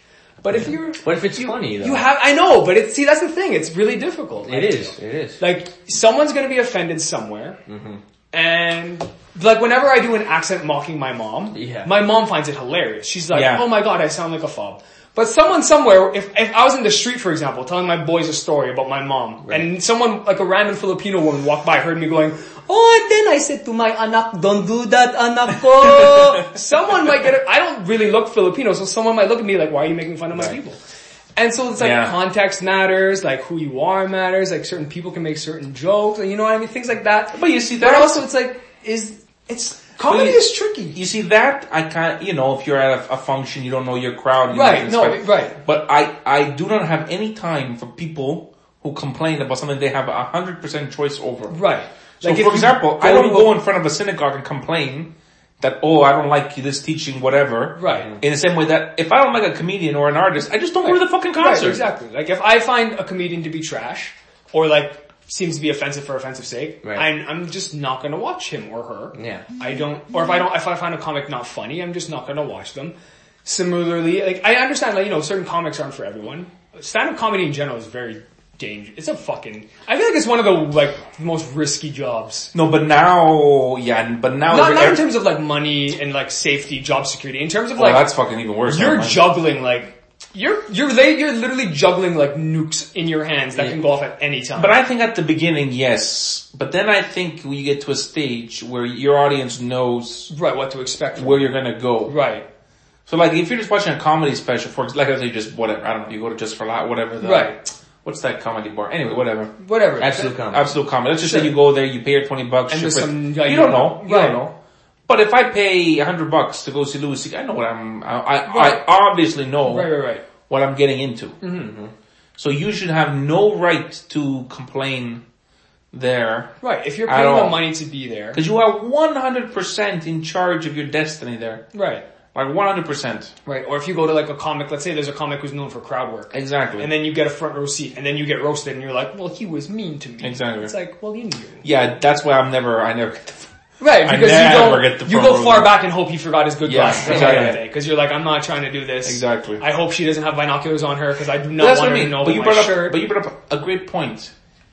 But if you're, What if it's you, funny though? You have, I know, but it's, see, that's the thing. It's really difficult. It is. It is. Like, someone's gonna be offended somewhere. Mm-hmm. And, like, whenever I do an accent mocking my mom, Yeah. my mom finds it hilarious. She's like, Yeah. oh my god, I sound like a fob. But someone somewhere, if, if I was in the street, for example, telling my boys a story about my mom, Right. and someone, like a random Filipino woman walked by, heard me going, oh, and then I said to my anak, don't do that, anak ko. Someone might get it. I don't really look Filipino, so someone might look at me like, why are you making fun of my Right. people? And so it's like Yeah. context matters, like who you are matters, like certain people can make certain jokes, and you know what I mean? Things like that. But you see But that also it's like, is, it's, comedy you- is tricky. You see that I can't. You know, if you're at a, a function, you don't know your crowd. You Right, don't no, expect- right. But I, I do not have any time for people who complain about something they have a hundred percent choice over. Right. So Like if for you example, I go don't to go a- in front of a synagogue and complain that, oh, I don't like this teaching, whatever. Right. In the same way that if I don't like a comedian or an artist, I just don't go to the fucking Right, concert. exactly. Like if I find a comedian to be trash, or like seems to be offensive for offensive sake, Right. I'm, I'm just not gonna watch him or her. Yeah. I don't, or if I don't, if I find a comic not funny, I'm just not gonna watch them. Similarly, like I understand, like you know, certain comics aren't for everyone. Stand-up comedy in general is very dangerous. It's a fucking. I feel like it's one of the like most risky jobs. No, but now, yeah, but now, Not, not in every- terms of like money and like safety, job security. In terms of oh, like that's fucking even worse. you're Never mind. juggling like you're you're li- you're literally juggling like nukes in your hands that can go off at any time. But I think at the beginning, yes. But then I think when you get to a stage where your audience knows right, what to expect. From where you're gonna go. right, So like if you're just watching a comedy special, for like I say, just whatever, I don't know, you go to Just for Laugh, whatever. The, right, What's that comedy bar? Anyway, whatever. whatever. Absolute comedy. Absolute comedy. Let's just Sure. say you go there, you pay your twenty bucks. And ship there's it. some- you yeah, don't you- know. You right. don't know. But if I pay a hundred bucks to go see Louis C K, I know what I'm, I, I, Right. I obviously know Right, right, right. what I'm getting into. Mm-hmm. So you should have no right to complain there. Right. If you're At paying all. the money to be there, Because you are one hundred percent in charge of your destiny there. right, Like one hundred percent. right. Or if you go to like a comic, let's say there's a comic who's known for crowd work. Exactly. And then you get a front row seat, and then you get roasted, and you're like, "Well, he was mean to me." Exactly. It's like, well, you knew. Yeah, that's why I'm never, I never get the, Right, I because you never go, get the you front go row. far back and hope he forgot his good Yeah, glasses. exactly. Because you're like, I'm not trying to do this. Exactly. I hope she doesn't have binoculars on her because I do But not that's want what I her mean. to know But you my brought up, shirt. but you brought up a great point.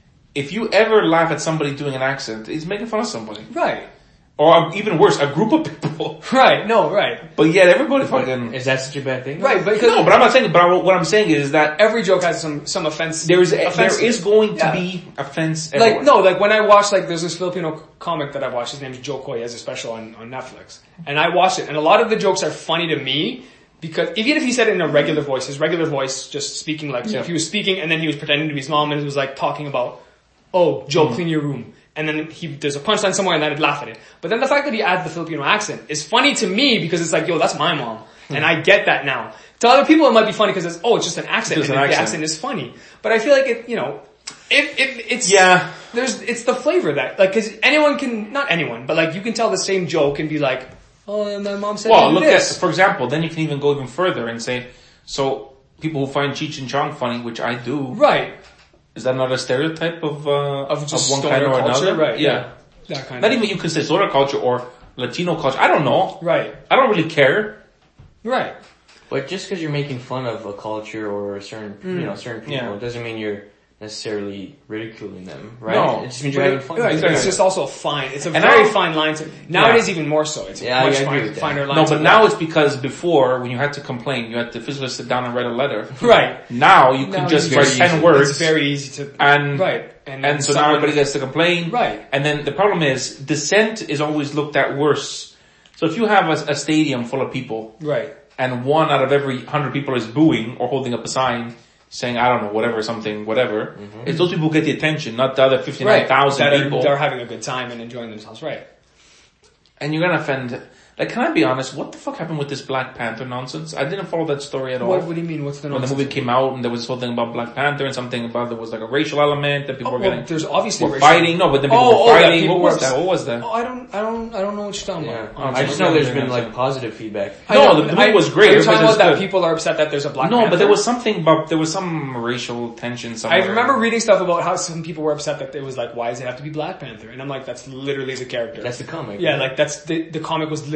If you ever laugh at somebody doing an accent, it's making fun of somebody. Right. Or even worse, a group of people. Right, no, right. But yet everybody fucking... Is that such a bad thing? Right, but because No, but I'm not saying, but I, what I'm saying is that every joke has some, some offense. there is, offense there is going to Yeah. be offense everywhere. Like, no, like when I watch, like, there's this Filipino comic that I watched, his name's Joe Coy, he has a special on, on Netflix. And I watched it, and a lot of the jokes are funny to me, because even if he said it in a regular voice, his regular voice, just speaking like, so Yeah. if he was speaking and then he was pretending to be his mom and he was like talking about, oh, Joe, Mm-hmm. clean your room. And then he, there's a punchline somewhere and then I'd laugh at it. But then the fact that he adds the Filipino accent is funny to me because it's like, yo, that's my mom. Hmm. And I get that now. To other people it might be funny because it's, oh, it's just an accent Just and an the accent. accent is funny. But I feel like it, you know, if, if it's, Yeah. there's, it's the flavor that, like, cause anyone can, not anyone, but like you can tell the same joke and be like, oh, and my mom said Well, look this. at, for example, then you can even go even further and say, so people who find Cheech and Chong funny, which I do, Right. is that not a stereotype of, uh, Of just one stoner kind or culture, another? right, Yeah. yeah. That kind Not of, even you could say stoner culture or Latino culture. I don't know. right, I don't really care. right. But just because you're making fun of a culture or a certain, you know, certain people, Yeah. it doesn't mean you're necessarily ridiculing them, right? No. It just means you're having fun. Yeah, with it's, it. it's just also a fine. It's a And very now- fine line to. Nowadays, Yeah. even more so. It's a Yeah, I much agree fine, with that. finer line. No, to but now it's because before, when you had to complain, you had to physically sit down and write a letter. right. Now you can Now just you- write Very ten easy. words. It's very easy to. and right, and and so now someone- everybody gets to complain. Right. And then the problem is dissent is always looked at worse. So if you have a, a stadium full of people Right. and one out of every hundred people is booing or holding up a sign saying, I don't know, whatever, something, whatever, it's those people who get the attention, not the other fifty-nine Right. thousand That are, people. they're having a good time and enjoying themselves. Right. And you're gonna offend, like, can I be honest, what the fuck happened with this Black Panther nonsense? I didn't follow that story at all. What, what do you mean? What's the When the nonsense? movie came out and there was this whole thing about Black Panther and something about there was like a racial element that people Oh, were well, getting, there's obviously were racial- fighting, no, but then people Oh, were oh, that fighting. people What was were that? upset. What was that? Oh, I don't, I don't, I don't know what you're talking Yeah. about. I just know there's been like positive feedback. I No, know, the movie was great. You're Everybody talking was about that good. people are upset that there's a Black No, Panther? but there was something about, there was some racial tension somewhere. I remember reading stuff about how some people were upset that it was like, why does it have to be Black Panther? And I'm like, that's literally the character. That's the comic. Yeah, like that's the the comic was literally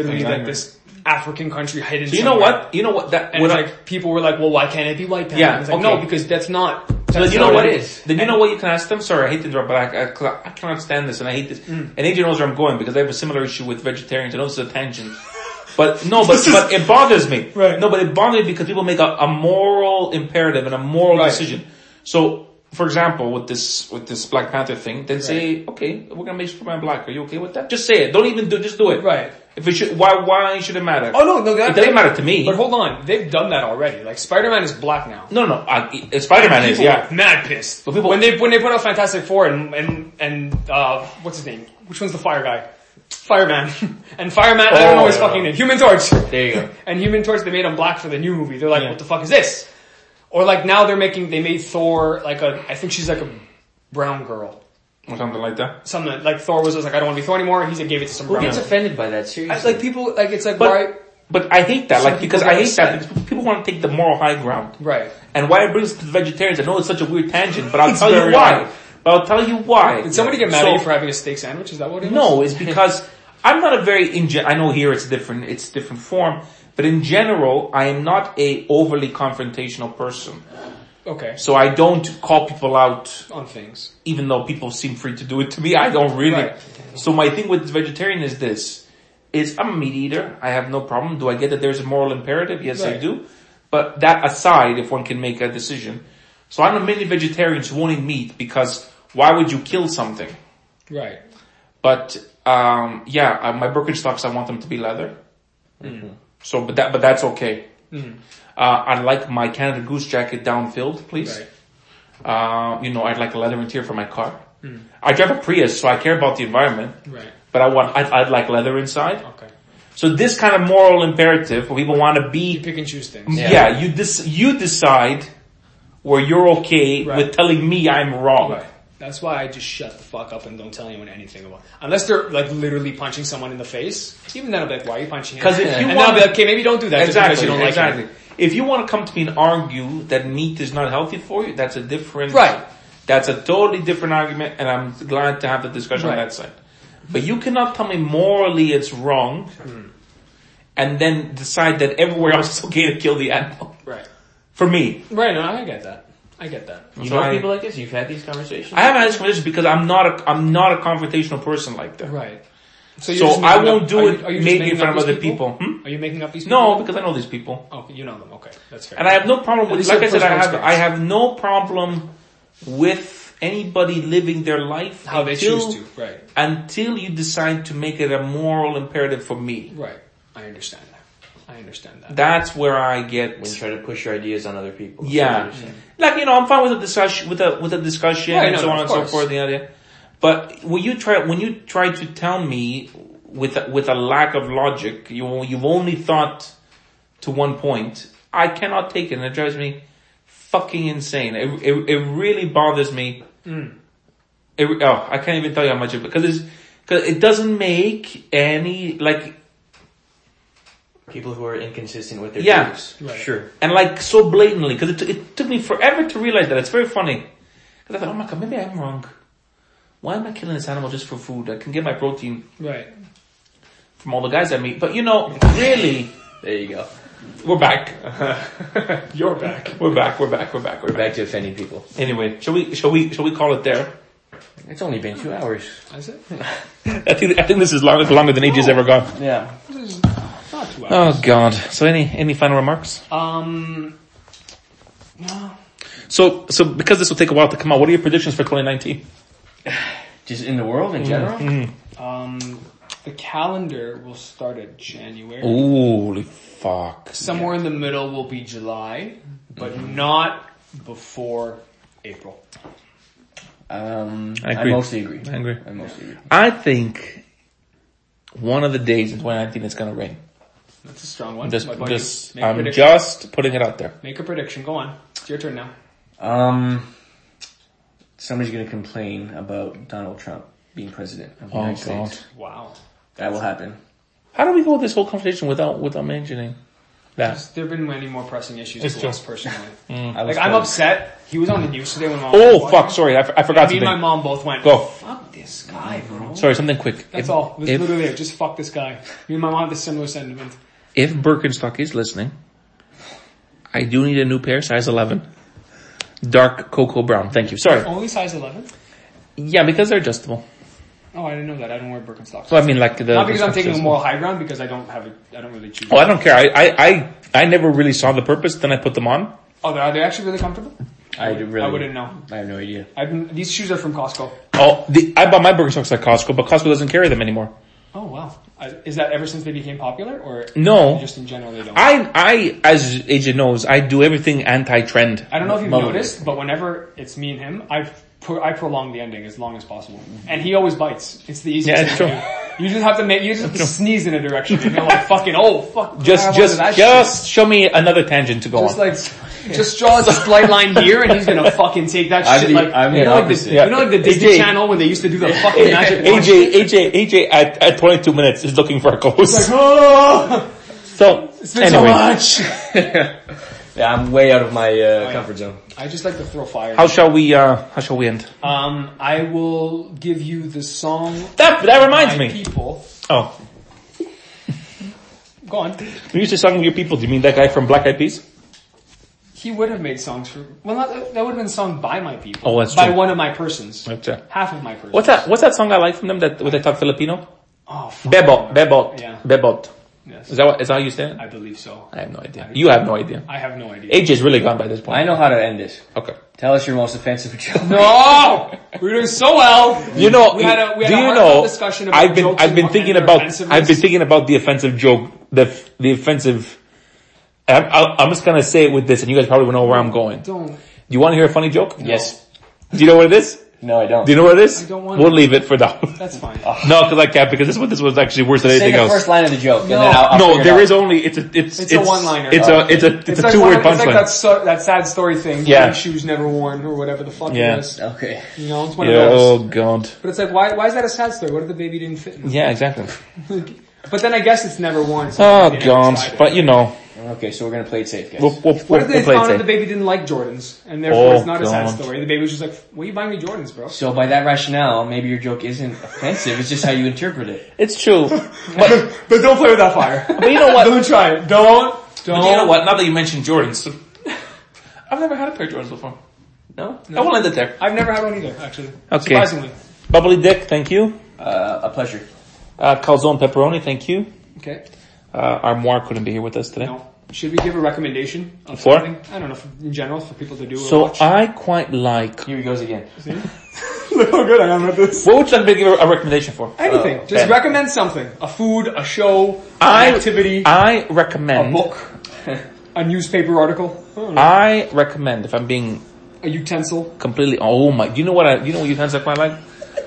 literally Yeah, I like agree. this African country hidden. So you know somewhere. what? You know what? That And what it's I- like people were like, well, why can't it be white panda? Yeah, It's like, okay. no, because that's not. So That's then you know not what it it is. is? Then you know what you can ask them? Sorry, I hate to interrupt, but I, I, I cannot stand this and I hate this. Mm. And A J knows where I'm going because I have a similar issue with vegetarians. I know this is a tangent. But no, but, but it bothers me. Right. No, but it bothers me because people make a, a moral imperative and a moral Right. decision. So, for example, with this, with this Black Panther thing, then say, okay, we're gonna make Superman black. Are you okay with that? Just say it. Don't even do, just do it. Right. If it should, why, why should it matter? Oh no, no, that, It doesn't matter to me. But hold on, they've done that already. Like Spider-Man is black now. No, no, I, Spider-Man is, People yeah. were mad pissed. But people- when they when they put out Fantastic Four and and and uh what's his name? Which one's the fire guy? Fireman. and Fireman, I don't know his Oh. fucking name. Human Torch. There you go. And Human Torch, they made him black for the new movie. They're like, Yeah. what the fuck is this? Or like now they're making, they made Thor like a, I think she's like a brown girl. Or something like that. Something like Thor was just like, I don't want to be Thor anymore. He said gave it to some Who brown gets girl. offended by that? I- Seriously. Like people, like it's like, But, why? but I hate that, Some like, because people I get hate that upset. because people want to take the moral high ground. Right. And why it brings us to the vegetarians, I know it's such a weird tangent, but I'll It's tell you very why. odd. But I'll tell you why. Did somebody get mad So- at you for having a steak sandwich? Is that what it was? No, it's because I'm not a very, in gen- I know here it's different, it's different form, but in general, I am not a overly confrontational person. Okay. So I don't call people out, On things. even though people seem free to do it to me, I don't really. Right. So my thing with vegetarian is this, is I'm a meat eater, I have no problem. Do I get that there's a moral imperative? Yes, I Right. do. But that aside, if one can make a decision. So I know many vegetarians who won't eat meat because why would you kill something? Right. But, um, yeah, uh, my Birkenstocks, I want them to be leather. Mm-hmm. So, but that, but that's okay. Uh, I'd like my Canada Goose jacket down-filled, please. Right. Uh, you know, I'd like a leather interior for my car. I drive a Prius, so I care about the environment. Right. But I want, I'd, I'd like leather inside. Okay. So this kind of moral imperative where people want to You be, pick and choose things. yeah, Yeah. you dis, you decide where you're okay Right. with telling me I'm wrong. Right. That's why I just shut the fuck up and don't tell anyone anything about it. Unless they're like literally punching someone in the face. Even then I'll be like, why are you punching him? 'Cause if you and then wanna- I'll be like, okay, maybe don't do that just because Exactly, you don't like exactly. him. If you want to come to me and argue that meat is not healthy for you, that's a different, Right. That's a totally different argument, and I'm glad to have the discussion on Right. that side. But you cannot tell me morally it's wrong, and then decide that everywhere else it's okay to kill the animal. Right. For me, Right, no, I get that. I get that. You So know I- people like this? You've had these conversations? I haven't had this conversation because I'm not a I'm not a confrontational person like that. Right. So you're just I making won't up- do are it you- are you just maybe in making front up of these other people. Hmm? Are you making up these people? No, because I know these people. Oh, you know them. Okay. That's fair. And I have no problem At with, least like you I said, I personal have, I experience. have no problem with anybody living their life How they until, choose to. Right. until you decide to make it a moral imperative for me. Right. I understand that. I understand that. That's where I get, When you try to push your ideas on other people. yeah. So Like, you know, I'm fine with a discussion, with a, with a discussion Right, and no, so no, on of and so course. forth, the idea. But when you try, when you try to tell me with a, with a lack of logic, you, you've only thought to one point, I cannot take it and it drives me fucking insane. It, it, it really bothers me. Mm. It, oh, I can't even tell you how much it, because it's, cause it doesn't make any, like, people who are inconsistent with their Yeah. views. Right. Sure. and like so blatantly, because it, t- it took me forever to realize that. It's very funny. Because I thought, oh my god, maybe I'm wrong. Why am I killing this animal just for food? I can get my protein Right. from all the guys I meet. But you know, really, There you go. we're back. You're back. We're back. We're back. We're back. We're We're back. back to offending people. Anyway, shall we? Shall we? Shall we call it there? It's only been two hours. Is it? I think. I think this is longer, longer than ages ever gone. Yeah. This is not two hours. Oh God. So any any final remarks? Um. No. So so because this will take a while to come out, what are your predictions for twenty nineteen? Just in the world in general? Um. The calendar will start at January. Holy fuck. Somewhere in the middle will be July, but not before April. Um, I I, agree. mostly agree. I agree. I mostly agree. I think one of the days in twenty nineteen it's gonna rain. That's a strong one. I'm just, What about you? just, Make a I'm prediction. just putting it out there. Make a prediction. Go on. It's your turn now. Um, somebody's gonna complain about Donald Trump being president of the Oh United God. States. Wow. That will happen. How do we go with this whole conversation without, without mentioning? That. There have been many more pressing issues It's to true. us personally. I was Like, I'm told- upset. He was on the news today when my mom Oh, was watching. fuck, sorry, I, f- I forgot Me and something. my mom both went, Go. fuck this guy, bro. Sorry, something quick. That's If- all. It was if, literally it. Just fuck this guy. Me and my mom have the similar sentiment. if Birkenstock is listening, I do need a new pair, size eleven. Dark cocoa brown. Thank you. Sorry. Only size eleven? Yeah, because they're adjustable. Oh, I didn't know that. I don't wear Birkenstocks. So I mean, like the. Not because the I'm taking a structures. moral high ground, because I don't have it. I don't really choose. Oh, I don't care. I, I, I, I never really saw the purpose. Then I put them on. Oh, are they actually really comfortable? I do really. I wouldn't know. I have no idea. I've been, these shoes are from Costco. Oh, the, I bought my Birkenstocks at Costco, but Costco doesn't carry them anymore. Oh wow! I, is that ever since they became popular, or No. just in general they don't? I, I, as A J knows, I do everything anti-trend. I don't know if you've Mullet. noticed, but whenever it's me and him, I pro- I prolong the ending as long as possible, and he always bites. It's the easiest Yeah, it's thing to do. You just have to make you just have to sneeze in a direction, and you're like fucking oh fuck. Just, grab just, onto that just show me another tangent to go shit. just on. like just draw a slight line here, and he's gonna fucking take that I'm shit the- like I'm the you know like opposite. the Yeah. you know like the A J. Disney Channel when they used to do the fucking magic. A J, A J, A J at, at twenty-two minutes is looking for a close. Oh, So, it's been so anyway, much. Yeah, I'm way out of my uh, yeah. comfort zone. I just like to throw fire. how shall we, uh, how shall we end? Um, I will give you the song. That, that reminds My me. People. Oh, Go on. when you used to song with your people, do you mean that guy from Black Eyed Peas? He would have made songs for. Well, not, that would have been sung by my people. Oh, that's by true. one of my persons. That's it. Half of my persons. What's that, what's that song I like from them that, where they talk Filipino? Oh, fuck. Bebot, Bebot, Yeah. Bebot. Yes. Is that what, is that how you say it? I believe so. I have no idea. You have no idea. I have no idea. A J's really gone by this point. I know how to end this. Okay. Tell us your most offensive joke. No! We're doing so well! You know, We had a- we had do a you heartfelt know, discussion about I've been, jokes I've been and- thinking and their about, offensiveness. I've been thinking about the offensive joke, the, the offensive, I'm, I'm just gonna say it with this and you guys probably will know where I'm going. Do Don't. you want to hear a funny joke? Yes. Do you know what it is? No, I don't. Do you know what it is? I don't want We'll to. leave it for now. That's fine. No, cause I can't because this one, this was actually worse than Say anything the else. first line of the joke, and No. then I'll, I'll No, figure it there out. is only, it's a, it's, It's a one-liner. It's a, it's a, it's, a like two one word of- It's like punchline. that, so, that sad story thing. Yeah. Yeah. Shoes never worn or whatever the fuck Yeah. it is. Okay. You know, it's one Yeah, of oh those. god. But it's like, why, why is that a sad story? What if the baby didn't fit in? Yeah, exactly. But then I guess it's never worn. So Oh they never god. tried it. But you know, Okay, so we're gonna play it safe, guys. we'll, we'll, What we'll, if we'll they play it found out safe. the baby didn't like Jordans, and therefore Oh, it's not a sad God. story? The baby was just like, "Why are you buying me Jordans, bro?" So by that rationale, maybe your joke isn't offensive, it's just how you interpret it. It's true. But, But don't play with that fire. but you know what? Don't try it. Don't. Don't. But you know what? Now that you mentioned Jordans, I've never had a pair of Jordans before. No? I will end it there. I've never had one either, actually. Okay. Surprisingly. Bubbly Dick, thank you. Uh, a pleasure. Uh, calzone pepperoni, thank you. Okay. Uh, Armoire couldn't be here with us today. No. Should we give a recommendation of For? something? I don't know, for, in general, for people to do or So watch? I quite like. Here he goes again. Look how good I am at this. What would you like me to give a recommendation for? Anything. Uh, Just Ben. recommend something. A food, a show, I an activity, I a recommend. book, a newspaper article, I don't know, I recommend if I'm being a utensil. completely. Oh my! You know what? I you know what utensil I like?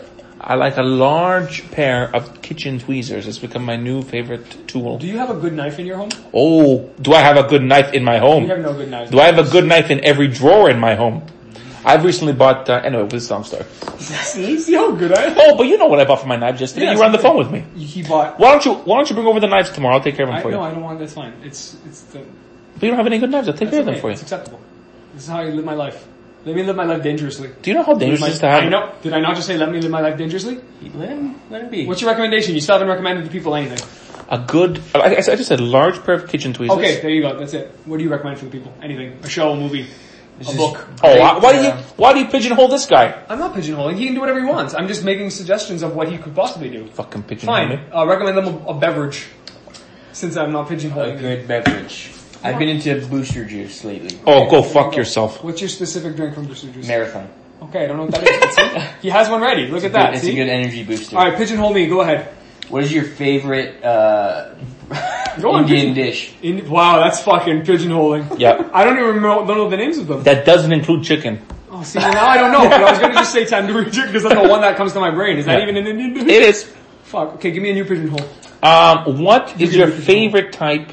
I like a large pair of kitchen tweezers. It's become my new favorite tool. Do you have a good knife in your home? Oh, do I have a good knife in my home? We have no good knives. Do I have a good knife in every drawer in my home? I've recently bought, uh, anyway, this song story. See, see how good I am? Oh, but you know what I bought for my knives yesterday. Yeah, you were on the something. phone with me. He bought. Why don't you, why don't you bring over the knives tomorrow? I'll take care of them I, for you. no, I don't want. That's fine. It's it's the. But you don't have any good knives. I'll take That's care of them okay. for you. It's acceptable. This is how I live my life. Let me live my life dangerously. Do you know how dangerous My- it is to have? I know. Did I not just say let me live my life dangerously? Let him, let him be. What's your recommendation? You still haven't recommended to people anything. A good, I, I I just said large pair of kitchen tweezers. Okay, there you go. That's it. What do you recommend for the people? Anything? A show, a movie, a is- book. Oh, Great, why, why do you, uh, why do you pigeonhole this guy? I'm not pigeonholing. He can do whatever he wants. I'm just making suggestions of what he could possibly do. Fucking pigeonhole Fine. me. Uh, recommend them a, a beverage. Since I'm not A pigeonholing. good beverage. I've been into booster juice lately. Oh, go There you fuck go. yourself. What's your specific drink from Booster Juice? Marathon. Okay, I don't know what that is. But see? He has one ready. Look at that. It's see? a good energy booster. All right, pigeonhole me. Go ahead. What is your favorite, uh, Go on, Indian pigeon- dish? In, wow, that's fucking pigeonholing. Yeah. I don't even know, don't know the names of them. That doesn't include chicken. Oh, see, well, now I don't know. But I was going to just say tandoori chicken because that's the one that comes to my brain. Is that Yeah. even an Indian dish? It is. Fuck. Okay, give me a new pigeonhole. Um, what is give your me pigeonhole. favorite type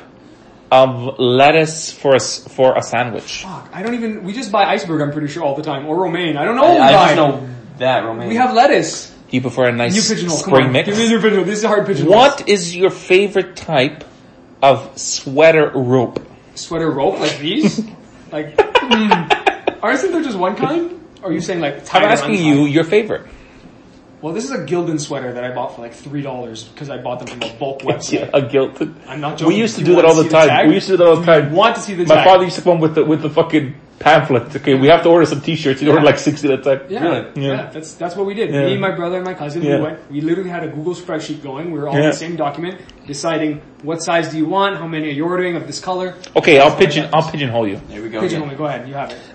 of lettuce for a, s- for a sandwich? Fuck. I don't even. We just buy iceberg. I'm pretty sure all the time, or romaine. I don't know. I, what we I buy. just know that, Romaine. We have lettuce. Do you prefer a New nice pigeonhole. Come spring on. mix? Give me a new pigeonhole. This is a hard pigeonhole. What is your favorite type of sweater rope? Sweater rope like these? Like, mm, aren't there just one kind? Or are you saying like? I'm asking you your favorite. Well, this is a Gildan sweater that I bought for like three dollars because I bought them from a bulk website. A Gildan. I'm not joking. We used to You do that want all to the see time. We used to do that all the tag? time. You want to see the My tag? father used to come with the with the fucking pamphlet. Okay, we have to order some T-shirts. You Yeah. order like sixty at a time. Yeah, Really? yeah. Yeah. That's that's what we did. Yeah. Me, my brother, and my cousin. Yeah. We went. We literally had a Google spreadsheet going. We were all in Yeah. the same document, deciding what size do you want, how many are you ordering of this color. Okay, I'll pigeon. I'll pigeonhole you. There we go. Pigeonhole again. me. Go ahead. You have it.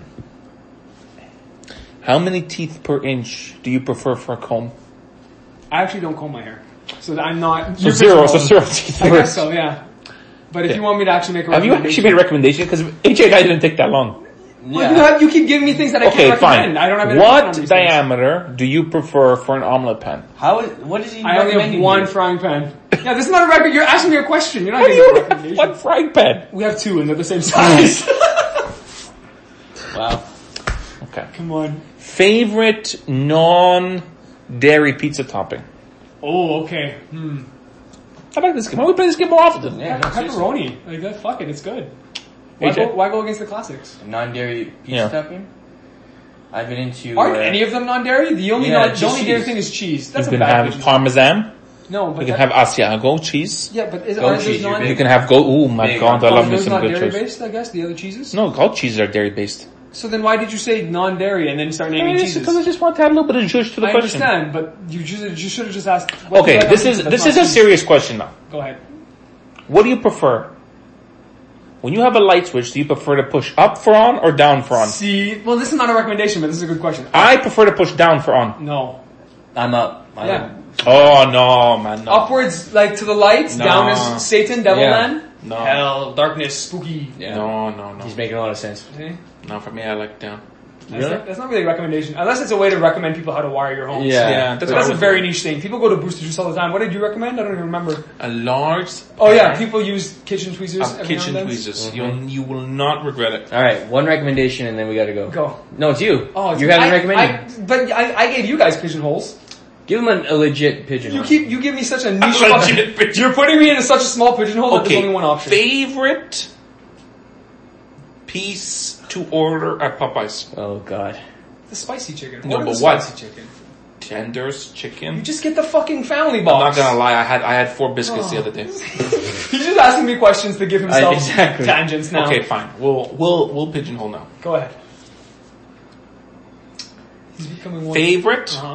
How many teeth per inch do you prefer for a comb? I actually don't comb my hair, so I'm not. So you're zero. So pigeonholed. zero teeth. I guess so. Yeah. But if Okay. you want me to actually make a Have you actually made a recommendation? Because A J and I didn't take that long. Well, you, have, you keep giving me things that I Okay, can't recommend. fine. I don't have any What diameter do you prefer for an omelet pan? How is, what is he I only have recommending one here? frying pan. Yeah, this is not a record. You're asking me a question. You're not What do giving me a you? recommendation. What frying pan? We have two and they're the same size. Wow. Okay. Come on. Favorite non-dairy pizza topping? Oh, okay. Hmm. I like this game. Why don't we play this game more often? Yeah, no, seriously. Pepperoni. Like that. Fuck it. It's good. Why A J? go, why go against the classics? Non-dairy pizza Yeah. topping? I've been into... Aren't uh, any of them non-dairy? The only Yeah, non, the just only dairy cheese. thing is cheese. That's You a can bad have business. parmesan. No, but You can that- have Asiago cheese. yeah, but is, Goat aren't those cheese, you're non? big. You can have go. Oh my Big god, on- I Are love me those some not good dairy choice. based? I guess the other cheeses. No, all cheeses are dairy based. So then why did you say non-dairy and then start naming cheeses? Because I just want to add a little bit of zhuzh to the I question. understand, but you just you should have just asked. what Okay, do you like this on is pizza this that's is a not cheese? serious question now. Go ahead. What do you prefer? When you have a light switch, do you prefer to push up for on or down for on? See, well, this is not a recommendation, but this is a good question. I prefer to push down for on. No. I'm up. I Yeah. like- Oh no, man, no. Upwards, like to the light, No. down is Satan, devil Yeah. man. No. Hell, darkness, spooky. Yeah. No, no, no. He's making a lot of sense. See? No, for me, I like down. That's, Really? not, that's not really a recommendation, unless it's a way to recommend people how to wire your homes. Yeah. Yeah, That's, that's, that's what a I very would niche thing. People go to Booster Juice all the time. What did you recommend? I don't even remember. do. A large. Oh yeah, pan people use kitchen tweezers. of every kitchen now and then. tweezers. You'll you will not regret it. Alright, one recommendation and then we gotta go. Go. No, it's you. Oh, you haven't I, recommended. I, but I, I gave you guys pigeonholes. Give him a, a legit pigeon. You keep you give me such a niche. A legit fucking- pigeon- You're putting me in such a small pigeonhole that Okay, there's only one option. favorite piece to order at Popeyes? Oh god. The spicy chicken. No, Order but the what? spicy chicken. Tenders, chicken. You just get the fucking family I'm not box. gonna lie, I had I had four biscuits the Oh. other day. He's just asking me questions to give himself I- exactly. tangents now. Okay, fine. We'll we'll we'll pigeonhole now. Go ahead. He's becoming one. Favorite Uh-huh.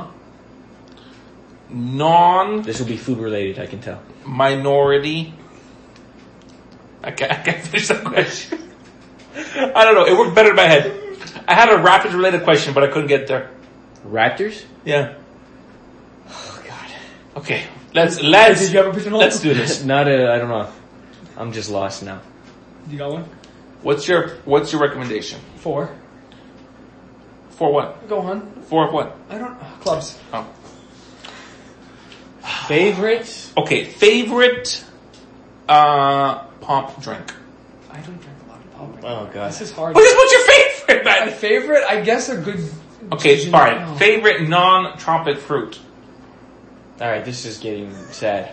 non This will be food related, I can tell. minority. I can't, I can't finish that question. I don't know. It worked better in my head. I had a rapid related question, but I couldn't get there. Raptors? Yeah. Oh god. Okay. Let's let's Did you have a pigeonhole? let's do this. Not a, I don't know. I'm just lost now. You got one? What's your what's your recommendation? Four. For what? Go on. For what? I don't. Uh, clubs. Oh. Favorite? Okay. Favorite uh pop drink. I don't drink a lot of pop. Oh god. This is hard. What is what's your favorite, My man? favorite, I guess, a good. Okay, Gin- fine. oh. Favorite non-tropic fruit. Alright, this is getting sad.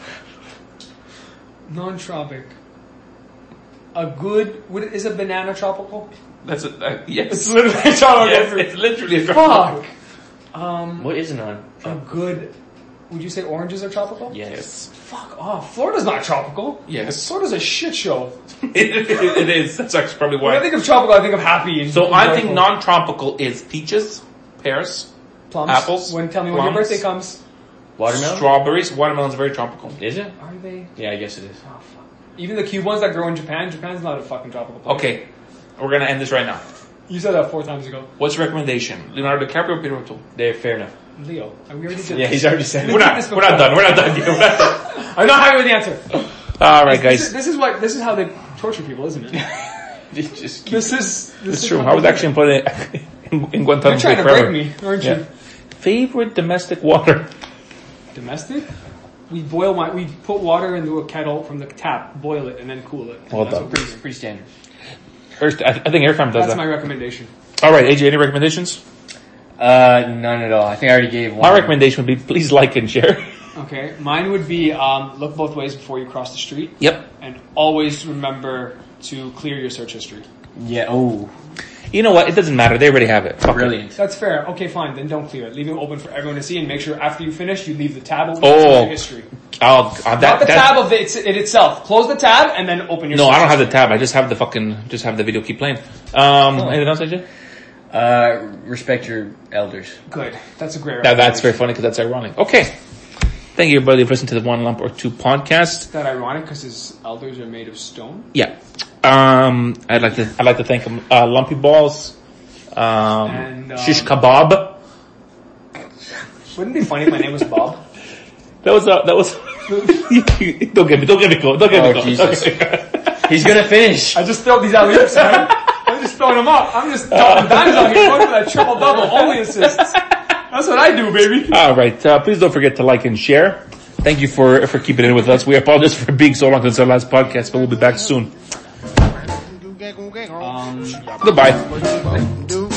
Non-tropic. A good. Would it, is a banana tropical? That's a uh, yes. It's literally a tropical Yes, fruit. it's literally a tropical. Fuck. Um, What is it on? a good. Would you say oranges are tropical? Yes. Fuck off. Florida's not tropical. Yes. Florida's a shit show. it, it, it is. That's actually probably When I why. think of tropical, I think of happy. And So and I joyful. think non-tropical is peaches, pears, plums. apples, When tell me when your plums. birthday comes. Watermelon? strawberries. Watermelon's very tropical. Is it? Are they? Yeah, I guess it is. Oh fuck. Even the cube ones that grow in Japan. Japan's not a fucking tropical place. Okay, we're gonna end this right now. You said that four times ago. What's your recommendation? Leonardo DiCaprio or Peter O'Toole? They're fair enough. Leo. And we already did Yeah, this. he's already said We're it. not. this We're not before. done. We're not done. yet. We're not done. I'm not happy with the answer. All right, This, is, guys. this is what. This is how they torture people, isn't it? Just- just keep- This is. This It's is true. how I was they- actually employed in, in Guantanamo You're trying Bay to forever. break me, aren't Yeah. you? Favorite domestic water? Domestic. We boil my. We put water into a kettle from the tap, boil it, and then cool it. Well That's done. pretty, pretty standard. First, I, I think Aircom does That's that. my recommendation. All right, A J, any recommendations? Uh, none at all. I think I already gave one. My recommendation would be please like and share. Okay, mine would be um, look both ways before you cross the street. Yep. And always remember to clear your search history. Yeah. Oh, You know what? It doesn't matter. They already have it. Fuck it. brilliant. That's fair. Okay, fine. Then don't clear it. Leave it open for everyone to see, and make sure after you finish, you leave the tab open Oh. for your history. Oh, uh, that, Not the that- tab of the, it's, it itself. Close the tab and then open your. No, search I don't have the history. tab. I just have the fucking, just have the video keep playing. Um, Oh. anything else, A J? Uh, respect your elders. Good. That's a great. Now that's very recommendation. funny because that's ironic. Okay. Thank you everybody for listening to the One Lump or Two podcast. Is that ironic because his elders are made of stone? Yeah. Um, I'd like to, I'd like to thank uh, Lumpy Balls, um, And, um, Shish Kebab. Wouldn't it be funny if my name was Bob? That was, uh, that was, don't get me, don't get me going, don't get me Oh, going. Jesus. Okay. He's gonna finish. I just throw these alley oops, man. I'm just throwing them up. I'm just dropping dimes out here, going for that triple double, only assists. That's what I do, baby. All right. Uh, please don't forget to like and share. Thank you for, for keeping it with us. We apologize for being so long since our last podcast, but we'll be back soon. Um, Goodbye.